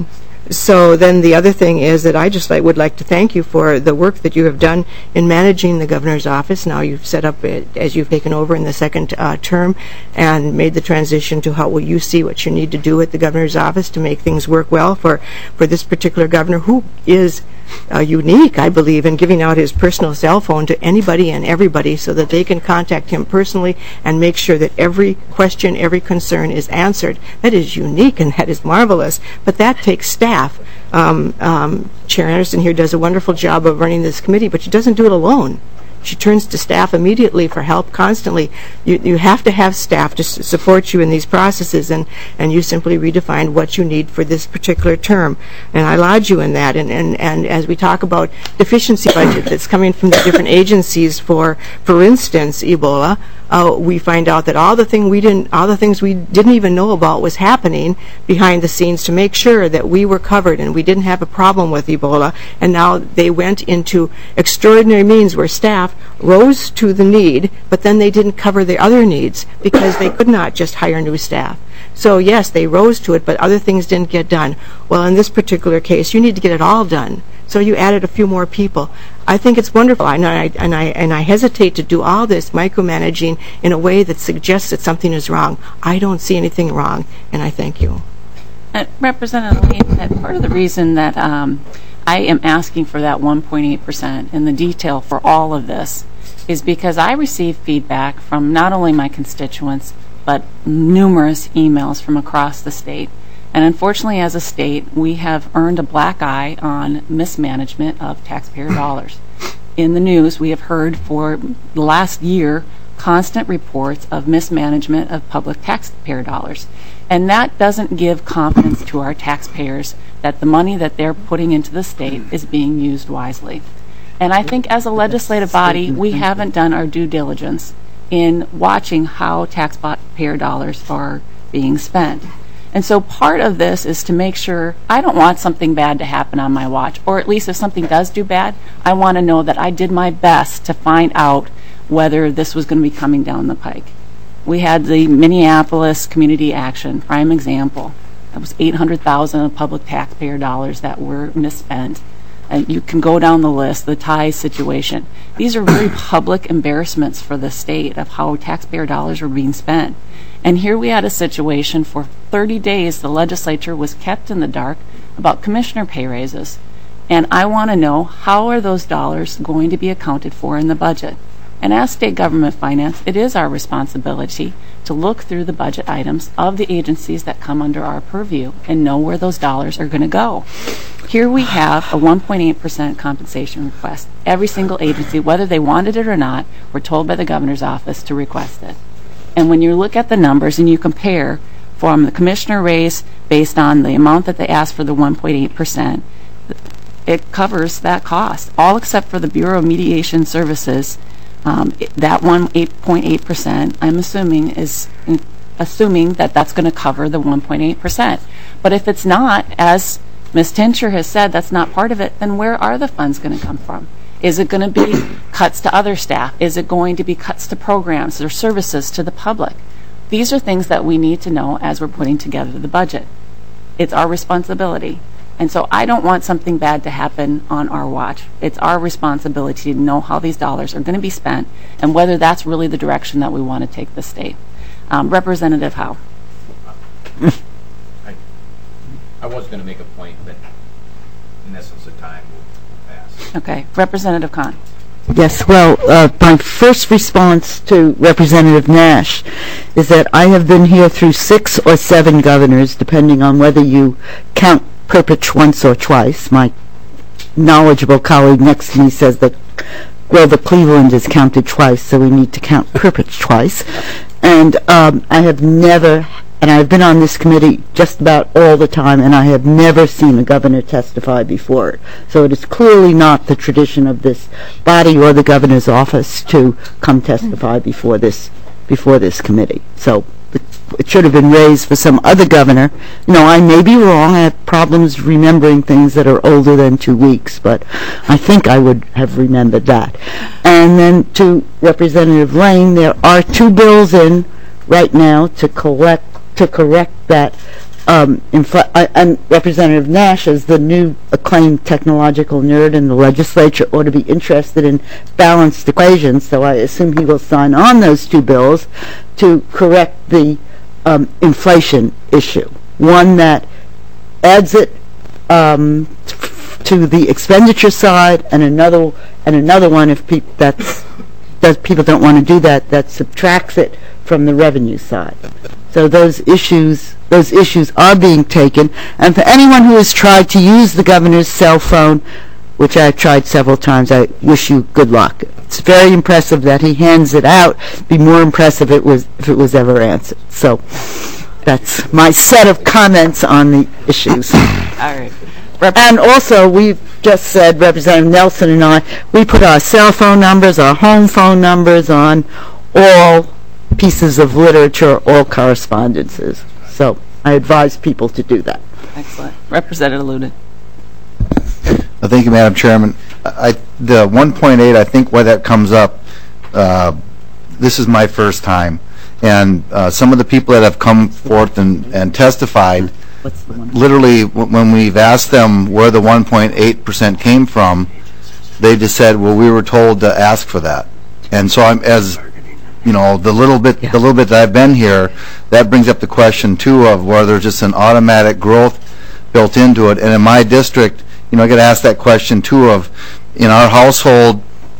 So then the other thing is that I just like, would like to thank you for the work that you have done in managing the governor's office. Now you've set up, it, as you've taken over in the second uh, term, and made the transition to how will you see what you need to do at the governor's office to make things work well for, for this particular governor, who is uh, unique, I believe, in giving out his personal cell phone to anybody and everybody so that they can contact him personally and make sure that every question, every concern is answered. That is unique and that is marvelous, but that takes staff. Um, um, Chair Anderson here does a wonderful job of running this committee, but she doesn't do it alone. She turns to staff immediately for help constantly. You, you have to have staff to s support you in these processes, and, and you simply redefined what you need for this particular term. And I laud you in that. And, and, and as we talk about deficiency budget that's coming from the different agencies for, for instance, Ebola, uh, we find out that all the thing we didn't, all the things we didn't even know about was happening behind the scenes to make sure that we were covered and we didn't have a problem with Ebola. And now they went into extraordinary means where staff rose to the need, but then they didn't cover the other needs because they could not just hire new staff. So yes, they rose to it, but other things didn't get done. Well, in this particular case, you need to get it all done. So you added a few more people. I think it's wonderful, and I, and I, and I hesitate to do all this micromanaging in a way that suggests that something is wrong. I don't see anything wrong, and I thank you. Uh, Representative Lane, that part of the reason that um, I am asking for that one point eight percent in the detail for all of this is because I receive feedback from not only my constituents, but numerous emails from across the state. And unfortunately, as a state, we have earned a black eye on mismanagement of taxpayer dollars. In the news, we have heard for the last year constant reports of mismanagement of public taxpayer dollars. And that doesn't give confidence to our taxpayers that the money that they're putting into the state is being used wisely. And I think as a legislative body, we haven't done our due diligence in watching how taxpayer dollars are being spent. And so part of this is to make sure I don't want something bad to happen on my watch, or at least if something does do bad, I want to know that I did my best to find out whether this was going to be coming down the pike. We had the Minneapolis Community Action, prime example. That was eight hundred thousand dollars of public taxpayer dollars that were misspent. And you can go down the list, the ties situation. These are very public embarrassments for the state of how taxpayer dollars are being spent. And here we had a situation for thirty days the legislature was kept in the dark about commissioner pay raises. And I want to know, how are those dollars going to be accounted for in the budget? And as state government finance, it is our responsibility to look through the budget items of the agencies that come under our purview and know where those dollars are going to go. Here we have a one point eight percent compensation request. Every single agency, whether they wanted it or not, were told by the governor's office to request it. And when you look at the numbers and you compare from the commissioner raise based on the amount that they asked for the one point eight percent, it covers that cost, all except for the Bureau of Mediation Services. Um, it, that one eight point eight percent, I'm assuming is in, assuming that that's going to cover the one point eight percent. But if it's not, as Miz Tincher has said, that's not part of it, then where are the funds going to come from? Is it going to be cuts to other staff? Is it going to be cuts to programs or services to the public? These are things that we need to know as we're putting together the budget. It's our responsibility. And so I don't want something bad to happen on our watch. It's our responsibility to know how these dollars are going to be spent and whether that's really the direction that we want to take the state. Um, Representative Howe. I, I was going to make a point, but in essence of time will pass. Okay. Representative Kahn. Yes, well, uh, my first response to Representative Nash is that I have been here through six or seven governors, depending on whether you count Perpich once or twice. My knowledgeable colleague next to me says that Grover Cleveland is counted twice, so we need to count Perpich twice. And um, I have never, and I've been on this committee just about all the time, and I have never seen a governor testify before it. So it is clearly not the tradition of this body or the governor's office to come testify before this before this committee. So it, it should have been raised for some other governor. You know, I may be wrong. I have problems remembering things that are older than two weeks, but I think I would have remembered that. And then to Representative Lane, there are two bills in right now to collect to correct that um, infl- uh, and Representative Nash, as the new acclaimed technological nerd in the legislature, ought to be interested in balanced equations, so I assume he will sign on those two bills to correct the um, inflation issue. One that adds it um, to the expenditure side, and another and another one, if pe- that's does people don't want to do that, that subtracts it from the revenue side. So those issues those issues are being taken, and for anyone who has tried to use the governor's cell phone, which I've tried several times, I wish you good luck. It's very impressive that he hands it out. It'd be more impressive it was if it was ever answered. So that's my set of comments on the issues. All right. And also, we've just said, Representative Nelson and I, we put our cell phone numbers, our home phone numbers on all pieces of literature, all correspondences. So I advise people to do that. Excellent. Representative Luden. Uh, thank you, Madam Chairman. I, the one point eight, I think why that comes up, uh, this is my first time. And uh, some of the people that have come forth and, and testified, literally, w- when we've asked them where the one point eight percent came from, they just said, well, we were told to ask for that. And so I'm, as you know, the little bit the little bit that I've been here, that brings up the question, too, of whether there's just an automatic growth built into it. And in my district, you know, I get asked that question, too, of, in our household,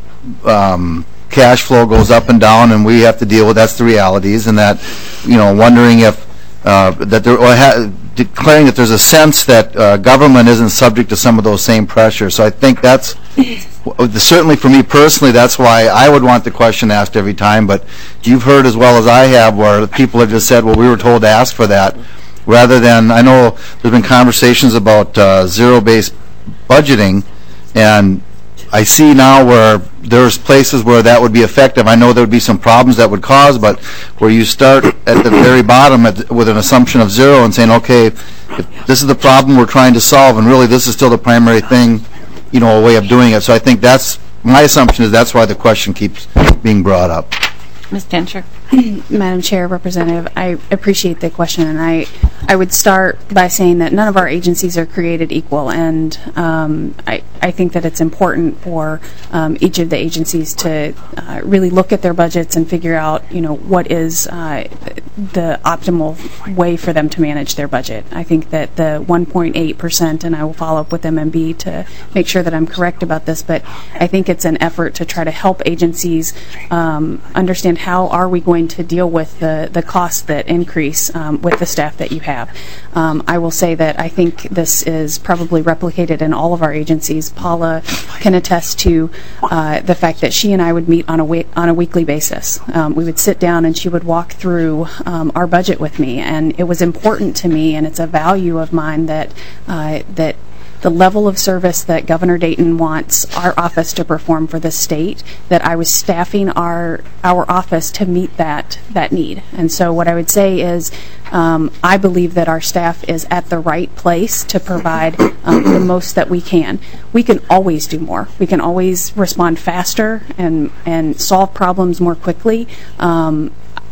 um, cash flow goes up and down, and we have to deal with, that's the realities, and that, you know, wondering if, uh, that there, or ha- declaring that there's a sense that uh, government isn't subject to some of those same pressures. So I think that's, certainly for me personally, that's why I would want the question asked every time, but you've heard as well as I have where people have just said, well, we were told to ask for that, rather than, I know there's been conversations about uh, zero-based budgeting, and I see now where there's places where that would be effective. I know there would be some problems that would cause, but where you start at the very bottom at, with an assumption of zero and saying, okay, if this is the problem we're trying to solve, and really this is still the primary thing, you know, a way of doing it. So I think that's, my assumption is that's why the question keeps being brought up. Miz Tincher. Madam Chair, Representative, I appreciate the question, and I, I would start by saying that none of our agencies are created equal, and um, I, I think that it's important for um, each of the agencies to uh, really look at their budgets and figure out, you know, what is uh, the optimal way for them to manage their budget. I think that the one point eight percent, and I will follow up with M M B to make sure that I'm correct about this, but I think it's an effort to try to help agencies um, understand how are we going to deal with the, the costs that increase um, with the staff that you have. Um, I will say that I think this is probably replicated in all of our agencies. Paula can attest to uh, the fact that she and I would meet on a week, on a weekly basis. Um, we would sit down and she would walk through um, our budget with me, and it was important to me, and it's a value of mine that uh, that the level of service that Governor Dayton wants our office to perform for the state, that I was staffing our our office to meet that that need. And so what I would say is um, I believe that our staff is at the right place to provide um, the most that we can. We can always do more. We can always respond faster and, and solve problems more quickly. Um,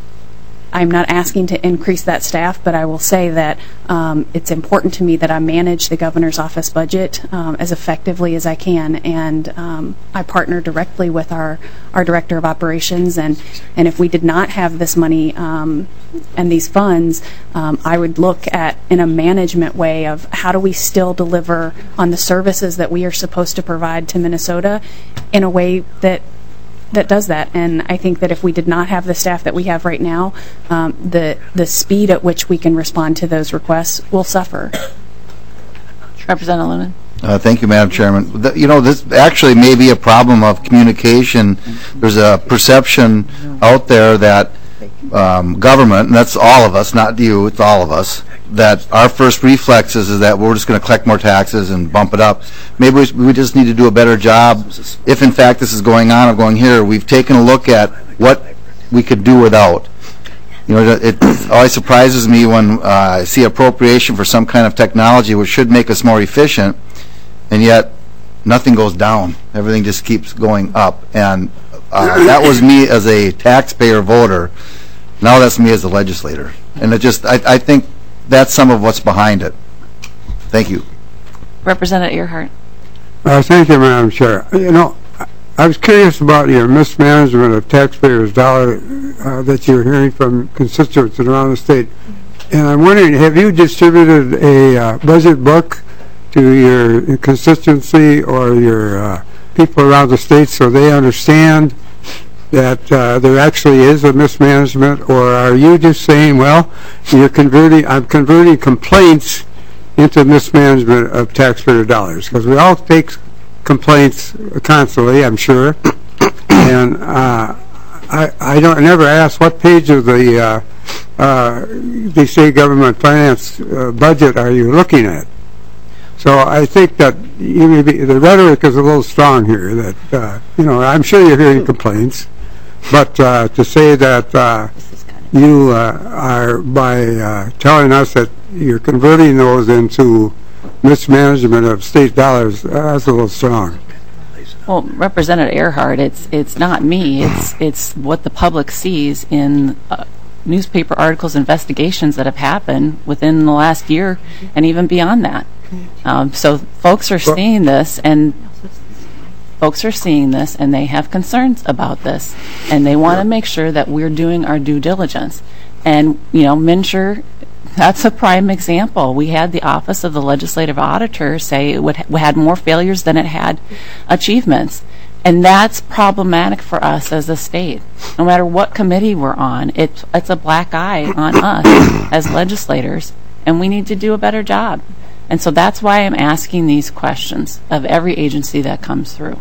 I'm not asking to increase that staff, but I will say that um, it's important to me that I manage the governor's office budget um, as effectively as I can, and um, I partner directly with our, our director of operations, and, and if we did not have this money um, and these funds, um, I would look at in a management way of how do we still deliver on the services that we are supposed to provide to Minnesota in a way that that does that. And I think that if we did not have the staff that we have right now, um, the the speed at which we can respond to those requests will suffer. Representative Lehman. Uh, thank you, Madam Chairman. The, you know, this actually may be a problem of communication. There's a perception out there that um, government, and that's all of us, not you, it's all of us, that our first reflex is, is that we're just going to collect more taxes and bump it up. Maybe we, we just need to do a better job, if in fact this is going on or going here. We've taken a look at what we could do without. You know, it, it always surprises me when uh, I see appropriation for some kind of technology which should make us more efficient, and yet nothing goes down. Everything just keeps going up. And uh, that was me as a taxpayer voter. Now that's me as a legislator. And it just, I, I think that's some of what's behind it. Thank you. Representative Earhart. Uh, thank you, Madam Chair. You know, I was curious about your mismanagement of taxpayers' dollar uh, that you're hearing from constituents around the state. And I'm wondering, have you distributed a uh, budget book to your constituency or your uh, people around the state so they understand that uh, there actually is a mismanagement? Or are you just saying, well, you're converting, I'm converting complaints into mismanagement of taxpayer dollars? Because we all take complaints constantly, I'm sure. And uh, I, I don't I never ask what page of the uh, uh, the state government finance uh, budget are you looking at. So I think that you may be, the rhetoric is a little strong here. That uh, you know, I'm sure you're hearing complaints, but uh, to say that uh, you uh, are by uh, telling us that you're converting those into mismanagement of state dollars, that's a little strong. Well, Representative Earhart, it's it's not me. It's it's what the public sees in uh, newspaper articles, investigations that have happened within the last year, and even beyond that. Um, so folks are seeing this, and folks are seeing this, and they have concerns about this, and they want to make sure that we're doing our due diligence. And you know, MNsure, that's a prime example. We had the Office of the Legislative Auditor say it would ha- had more failures than it had achievements. And that's problematic for us as a state. No matter what committee we're on, it, it's a black eye on us as legislators, and we need to do a better job. And so that's why I'm asking these questions of every agency that comes through.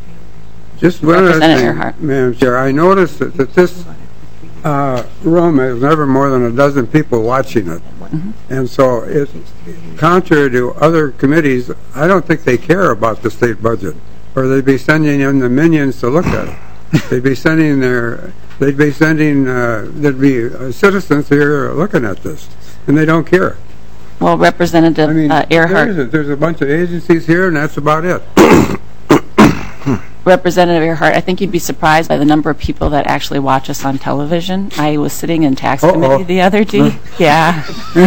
Just one other thing, Madam Chair. I noticed that, that this uh, room has never more than a dozen people watching it. Mm-hmm. And so, it, contrary to other committees, I don't think they care about the state budget, or they'd be sending in the minions to look at it. They'd be sending their, they'd be sending, uh, there'd be uh, citizens here looking at this, and they don't care. Well, Representative I mean, uh, Earhart. There's a, there's a bunch of agencies here, and that's about it. Representative Earhart, I think you'd be surprised by the number of people that actually watch us on television. I was sitting in tax Uh-oh. committee the other day. Yeah.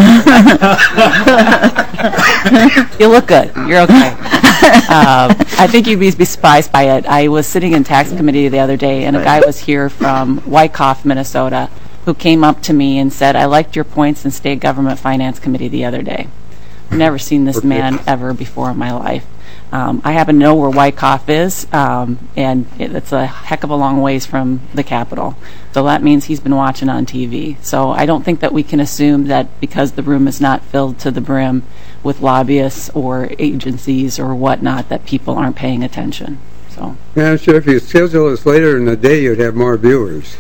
You look good. You're okay. Uh, I think you'd be surprised by it. I was sitting in tax committee the other day, and a guy was here from Wyckoff, Minnesota, who came up to me and said, I liked your points in State Government Finance Committee the other day. I've never seen this man ever before in my life. Um, I happen to know where Wyckoff is, um, and it, it's a heck of a long ways from the Capitol. So that means he's been watching on T V. So I don't think that we can assume that because the room is not filled to the brim with lobbyists or agencies or whatnot, that people aren't paying attention. So. Yeah, sure. If you schedule this later in the day, you'd have more viewers.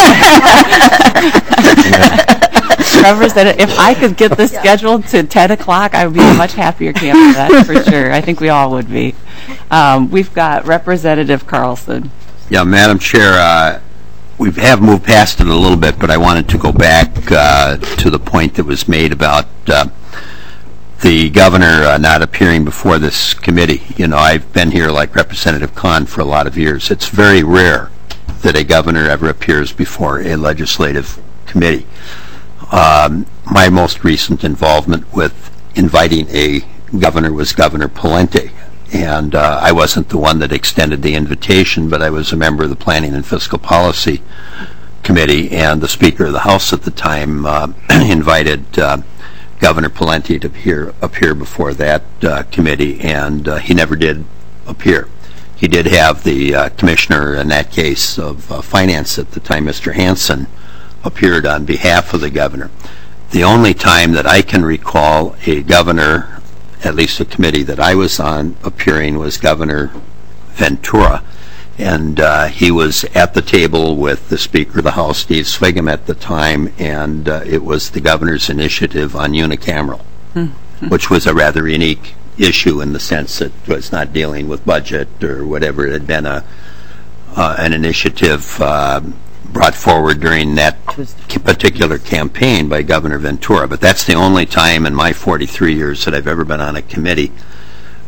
Trevor said if I could get this scheduled to ten o'clock, I would be a much happier camper, that's for sure. I think we all would be. Um, we've got Representative Carlson. Yeah, Madam Chair, uh, we have moved past it a little bit, but I wanted to go back uh, to the point that was made about uh, the governor uh, not appearing before this committee. You know, I've been here like Representative Kahn for a lot of years. It's very rare that a governor ever appears before a legislative committee. Um, my most recent involvement with inviting a governor was Governor Pawlenty, and uh, I wasn't the one that extended the invitation, but I was a member of the Planning and Fiscal Policy Committee, and the Speaker of the House at the time uh, invited uh, Governor Pawlenty to appear, appear before that uh, committee, and uh, he never did appear. He did have the uh, commissioner in that case of uh, finance at the time, Mister Hansen, appeared on behalf of the governor. The only time that I can recall a governor, at least a committee that I was on, appearing was Governor Ventura, and uh, he was at the table with the Speaker of the House, Steve Swigum, at the time, and uh, it was the governor's initiative on unicameral, mm-hmm. which was a rather unique issue in the sense that it was not dealing with budget or whatever. It had been a uh, an initiative uh, brought forward during that particular campaign by Governor Ventura. But that's the only time in my forty-three years that I've ever been on a committee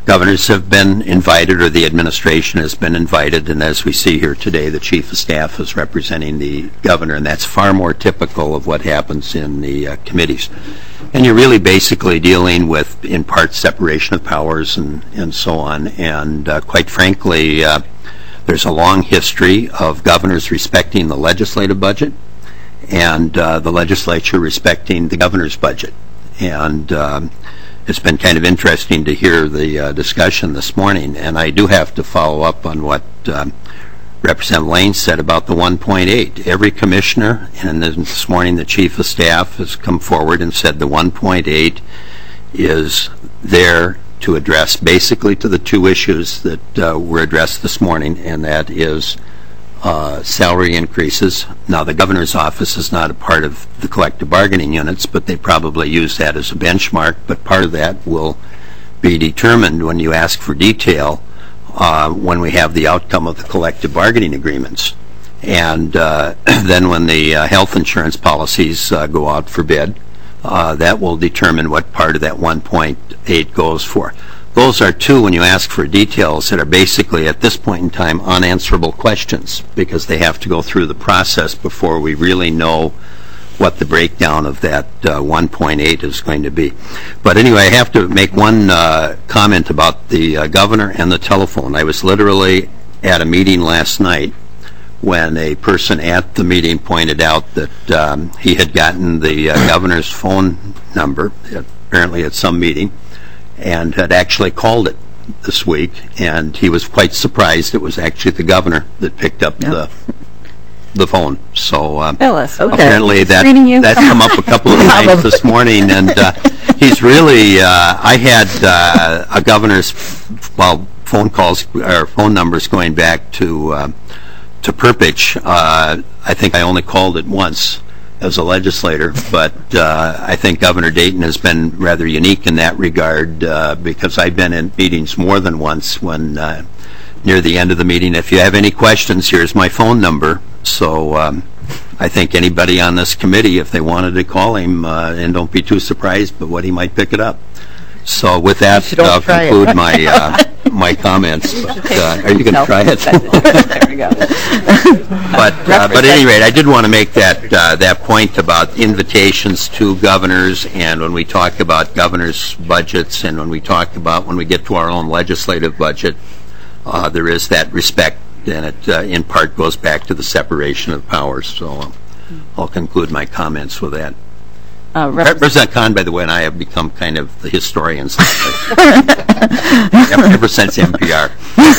governors have been invited, or the administration has been invited, and as we see here today, the chief of staff is representing the governor, and that's far more typical of what happens in the uh, committees. And you're really basically dealing with, in part, separation of powers and, and so on. And uh, quite frankly, uh, there's a long history of governors respecting the legislative budget and uh, the legislature respecting the governor's budget. And um, it's been kind of interesting to hear the uh, discussion this morning. And I do have to follow up on what um, Representative Lane said about the one point eight. Every commissioner, and this morning the chief of staff has come forward and said the one point eight is there to address basically to the two issues that uh, were addressed this morning, and that is uh, salary increases. Now, the governor's office is not a part of the collective bargaining units, but they probably use that as a benchmark, but part of that will be determined when you ask for detail Uh, when we have the outcome of the collective bargaining agreements. And uh, then when the uh, health insurance policies uh, go out for bid, uh, that will determine what part of that one point eight goes for. Those are two, when you ask for details, that are basically, at this point in time, unanswerable questions, because they have to go through the process before we really know what the breakdown of that uh, one point eight is going to be. But anyway, I have to make one uh, comment about the uh, governor and the telephone. I was literally at a meeting last night when a person at the meeting pointed out that um, he had gotten the uh, governor's phone number, apparently at some meeting, and had actually called it this week, and he was quite surprised it was actually the governor that picked up yep. the the phone. So uh, Phyllis, okay. apparently that that's come up a couple of times this morning, and uh, he's really. Uh, I had uh, a governor's well phone calls or phone numbers going back to uh, to Perpich. Uh, I think I only called it once as a legislator, but uh, I think Governor Dayton has been rather unique in that regard uh, because I've been in meetings more than once when. Uh, near the end of the meeting, if you have any questions, here's my phone number. So um, I think anybody on this committee, if they wanted to call him, uh, and don't be too surprised, but what he might pick it up. So with that, I'll conclude it. my uh, my comments. But, uh, are you going to try it? There we go. but uh, but at any rate, I did want to make that uh, that point about invitations to governors, and when we talk about governors' budgets, and when we talk about when we get to our own legislative budget. Uh, there is that respect, and it uh, in part goes back to the separation of powers. So um, I'll conclude my comments with that. Uh, Representative Kahn, by the way, and I have become kind of the historians ever, ever since N P R.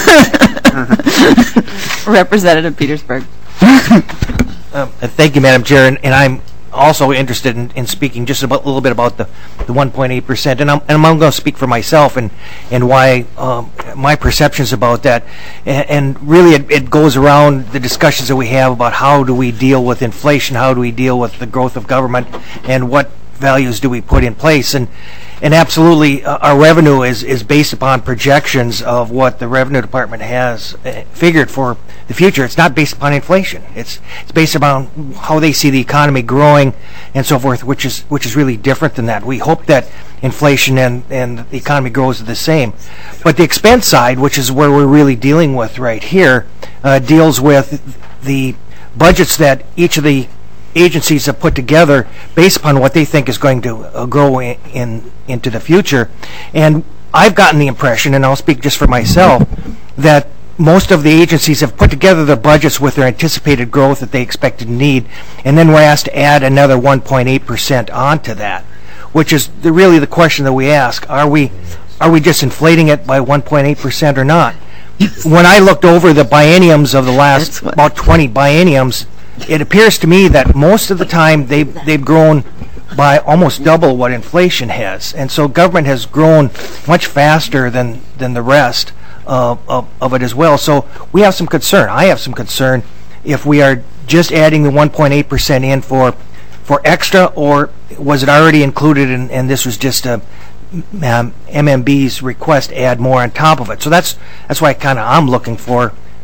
Representative Petersburg. Um, thank you, Madam Chair, and, and I'm also interested in, in speaking just about, a little bit about the, the one point eight percent, and I'm, and I'm going to speak for myself and, and why um, my perceptions about that. And, and really it, it goes around the discussions that we have about how do we deal with inflation, how do we deal with the growth of government, and what values do we put in place. And and absolutely, uh, our revenue is, is based upon projections of what the Revenue Department has uh, figured for the future. It's not based upon inflation. It's it's based upon how they see the economy growing and so forth, which is which is really different than that. We hope that inflation and, and the economy grows the same. But the expense side, which is where we're really dealing with right here, uh, deals with the budgets that each of the agencies have put together based upon what they think is going to uh, grow in, in into the future. And I've gotten the impression, and I'll speak just for myself, that most of the agencies have put together their budgets with their anticipated growth that they expected to need, and then we're asked to add another one point eight percent onto that, which is the, really the question that we ask. Are we are we just inflating it by one point eight percent or not? When I looked over the bienniums of the last about twenty bienniums, it appears to me that most of the time they've, they've grown by almost double what inflation has. And so government has grown much faster than, than the rest uh, of, of it as well. So we have some concern. I have some concern if we are just adding the one point eight percent in for for extra, or was it already included and, and this was just a um, M M B's request to add more on top of it. So that's that's why kind of I'm looking for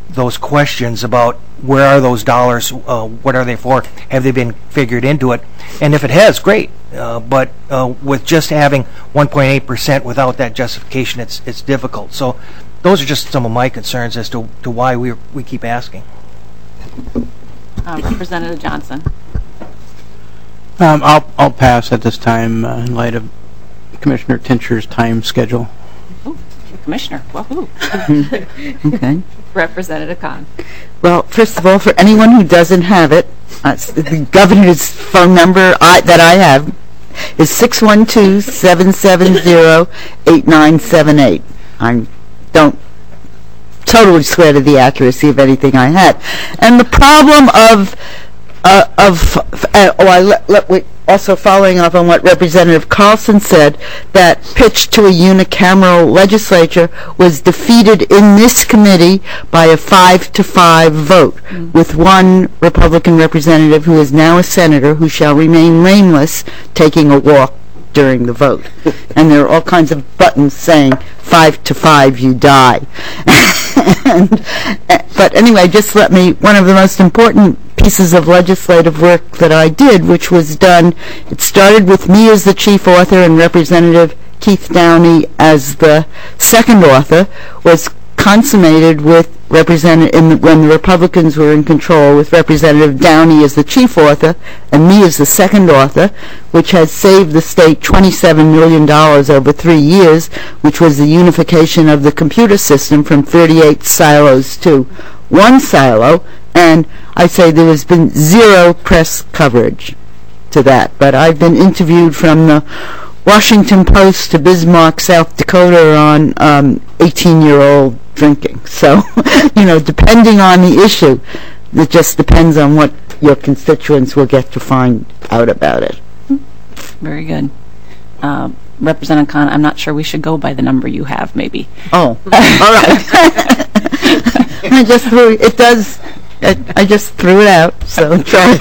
those questions about where are those dollars, uh, what are they for, have they been figured into it? And if it has, great. Uh, but uh, with just having one point eight percent without that justification, it's it's difficult. So those are just some of my concerns as to, to why we we keep asking. Uh, Representative Johnson. Um, I'll, I'll pass at this time uh, in light of Commissioner Tincher's time schedule. Ooh, Commissioner, wahoo. Okay. Representative Khan. Well, first of all, for anyone who doesn't have it, uh, the governor's phone number I, that I have is six one two, seven seven zero, eight nine seven eight. I don't totally swear to the accuracy of anything I had. And the problem of, uh, of uh, oh, I let, let, wait, also following up on what Representative Carlson said, that pitch to a unicameral legislature was defeated in this committee by a five to five vote, mm. with one Republican representative who is now a senator who shall remain nameless taking a walk during the vote. And there are all kinds of buttons saying five to five you die. and, but anyway, just let me, one of the most important pieces of legislative work that I did, which was done, it started with me as the chief author and Representative Keith Downey as the second author, was consummated with Representative, in the, when the Republicans were in control, with Representative Downey as the chief author and me as the second author, which has saved the state twenty-seven million dollars over three years, which was the unification of the computer system from thirty-eight silos to one silo. And I say there has been zero press coverage to that. But I've been interviewed from the Washington Post to Bismarck, South Dakota on um, eighteen-year-old drinking. So, you know, depending on the issue, it just depends on what your constituents will get to find out about it. Very good. Uh, Representative Khan, I'm not sure we should go by the number you have, maybe. Oh, all right. I just threw, it does, I, I just threw it out, so try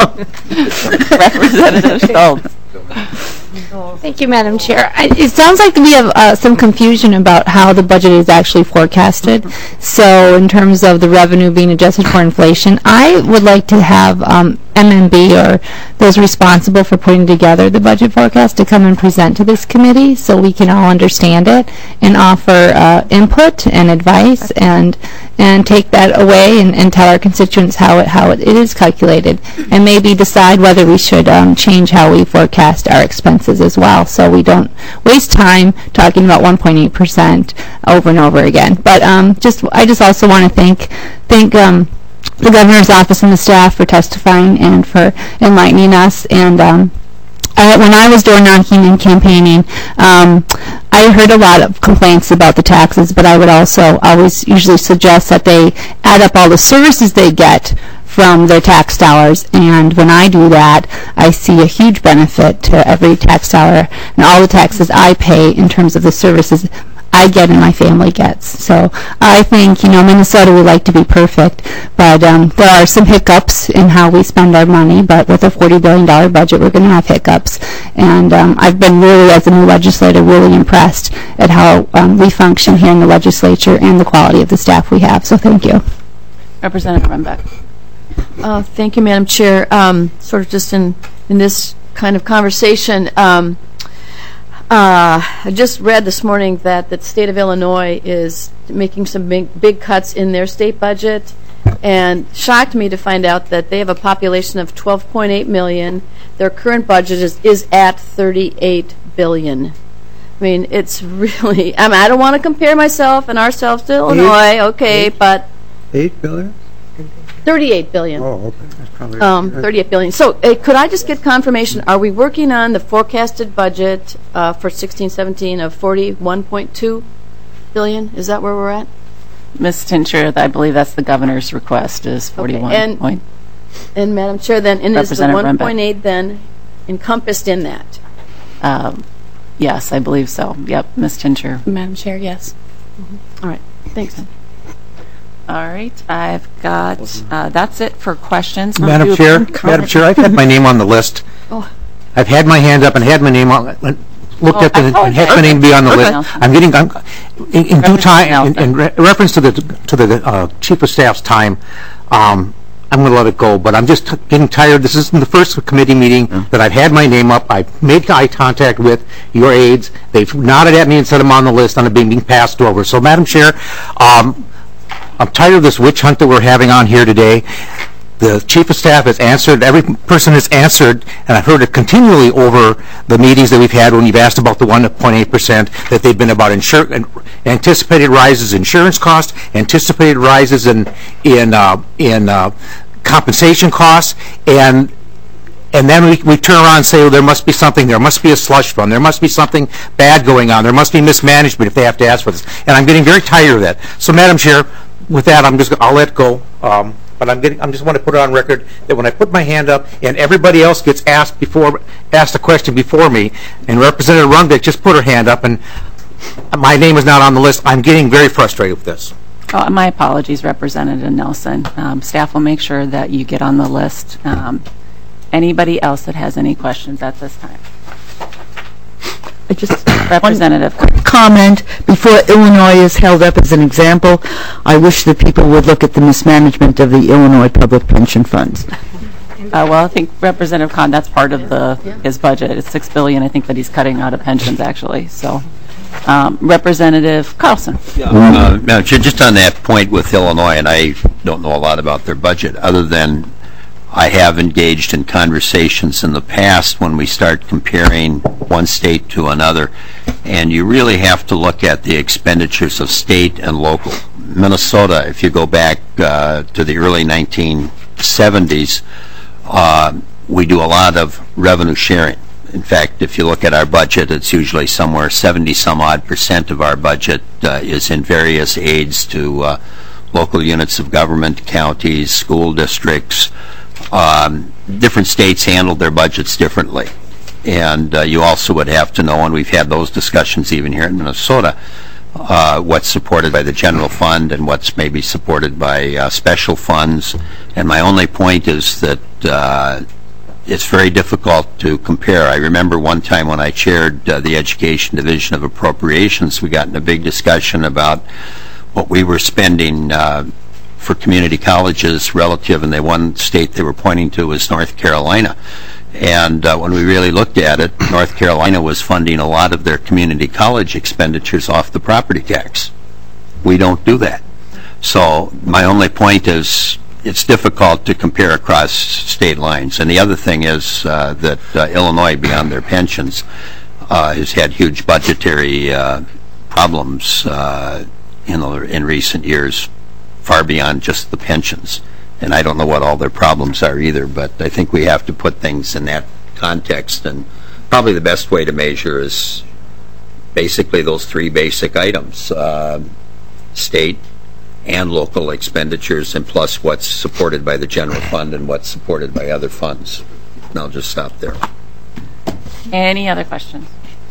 it. Representative Schultz. Thank you, Madam Chair. I, it sounds like we have uh, some confusion about how the budget is actually forecasted. So in terms of the revenue being adjusted for inflation, I would like to have um, M M B or those responsible for putting together the budget forecast to come and present to this committee so we can all understand it and offer uh, input and advice and and take that away and, and tell our constituents how it how it, it is calculated, and maybe decide whether we should um, change how we forecast our expenses as well, so we don't waste time talking about one point eight percent over and over again. But um, just I just also want to thank thank um, the governor's office and the staff for testifying and for enlightening us. And um, I, when I was door knocking and campaigning, um, I heard a lot of complaints about the taxes, but I would also always usually suggest that they add up all the services they get from their tax dollars, and when I do that, I see a huge benefit to every tax dollar and all the taxes I pay in terms of the services I get and my family gets. So I think, you know, Minnesota would like to be perfect, but um, there are some hiccups in how we spend our money, but with a forty billion dollars budget, we're going to have hiccups. And um, I've been really, as a new legislator, really impressed at how um, we function here in the legislature and the quality of the staff we have. So thank you. Representative Runbeck. Uh, thank you, Madam Chair. Um, sort of just in, in this kind of conversation, um, uh, I just read this morning that the state of Illinois is making some big, big cuts in their state budget, and shocked me to find out that they have a population of twelve point eight million. Their current budget is, is at thirty-eight billion. I mean, it's really, I mean, I don't want to compare myself and ourselves to Illinois, Eight? okay, Eight? but... Eight billion? thirty-eight billion. Oh, okay. That's probably Um, thirty-eight billion. So, uh, could I just get confirmation? Are we working on the forecasted budget uh, for sixteen seventeen of forty-one point two billion? Is that where we're at? Miz Tincher, I believe that's the governor's request, is forty-one Okay. And, point. and Madam Chair, then, and is the Representative one point eight then encompassed in that? Um, yes, I believe so. Yep, Miz Tincher. Madam Chair, yes. Mm-hmm. All right. Thanks. All right, I've got, uh, that's it for questions. Madam Do Chair, comment. Madam Chair, I've had my name on the list. Oh. I've had my hand up and had my name on, looked Oh, at the, I and apologize. had my name be on the list. Nelson. I'm getting, I'm, in, in due Representative time, in, Nelson. in re- reference to the, to the uh, Chief of Staff's time, um, I'm going to let it go, but I'm just t- getting tired. This isn't the first committee meeting that I've had my name up. I've made eye contact with your aides. They've nodded at me and said I'm on the list on it being, being passed over. So, Madam Chair, um, I'm tired of this witch hunt that we're having on here today. The Chief of Staff has answered, every person has answered, and I've heard it continually over the meetings that we've had when you've asked about the one point eight percent, that they've been about insur- anticipated rises in insurance costs, anticipated rises in in uh, in uh, compensation costs, and and then we, we turn around and say, well, there must be something, there must be a slush fund, there must be something bad going on, there must be mismanagement if they have to ask for this. And I'm getting very tired of that. So, Madam Chair, with that, I'm just, I'll let go. Um, But I'm getting, I'm just want to put it on record that when I put my hand up and everybody else gets asked before, asked a question before me, and Representative Runbeck just put her hand up and my name is not on the list, I'm getting very frustrated with this. Oh, my apologies, Representative Nelson. Um, staff will make sure that you get on the list. Um, anybody else that has any questions at this time? I just Representative. One comment before Illinois is held up as an example. I wish that people would look at the mismanagement of the Illinois public pension funds. Uh, well, I think Representative Kahn, that's part of the his budget. It's six billion. I think that he's cutting out of pensions actually. So, um, Representative Carlson. Uh, now, ju- just on that point with Illinois, and I don't know a lot about their budget, other than I have engaged in conversations in the past when we start comparing one state to another, and you really have to look at the expenditures of state and local. Minnesota, if you go back uh, to the early nineteen seventies, uh, we do a lot of revenue sharing. In fact, if you look at our budget, it's usually somewhere seventy some odd percent of our budget uh, is in various aids to uh, local units of government, counties, school districts. Um, different states handle their budgets differently. And uh, you also would have to know, and we've had those discussions even here in Minnesota, uh, what's supported by the general fund and what's maybe supported by uh, special funds. And my only point is that uh, it's very difficult to compare. I remember one time when I chaired uh, the Education Division of Appropriations, we got in a big discussion about what we were spending uh, for community colleges relative, and the one state they were pointing to was North Carolina. And uh, when we really looked at it, North Carolina was funding a lot of their community college expenditures off the property tax. We don't do that. So my only point is it's difficult to compare across state lines. And the other thing is uh, that uh, Illinois, beyond their pensions, uh, has had huge budgetary uh, problems uh, in, the, in recent years, far beyond just the pensions. And I don't know what all their problems are either, but I think we have to put things in that context. And probably the best way to measure is basically those three basic items, uh, state and local expenditures, and plus what's supported by the general fund and what's supported by other funds. And I'll just stop there. Any other questions?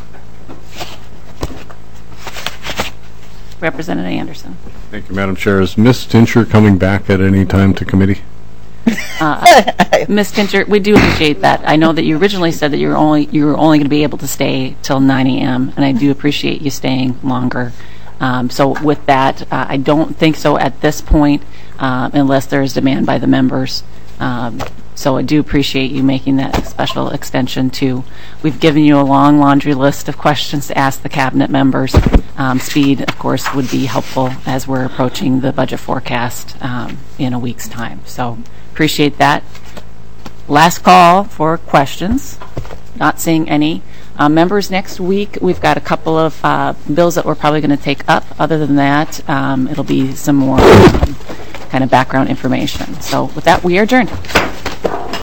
Representative Anderson. Thank you, Madam Chair. Is Miz Tincher coming back at any time to committee? Uh, Miz Tincher, we do appreciate that. I know that you originally said that you were only you were only going to be able to stay till nine a m and I do appreciate you staying longer. Um, so with that, uh, I don't think so at this point, uh, unless there is demand by the members. Um, so I do appreciate you making that special extension too. We've given you a long laundry list of questions to ask the cabinet members. Um, speed, of course, would be helpful as we're approaching the budget forecast um, in a week's time. So appreciate that. Last call for questions. Not seeing any. Uh, members, next week we've got a couple of uh, bills that we're probably going to take up. Other than that, um, it'll be some more um, kind of background information. So with that, we are adjourned.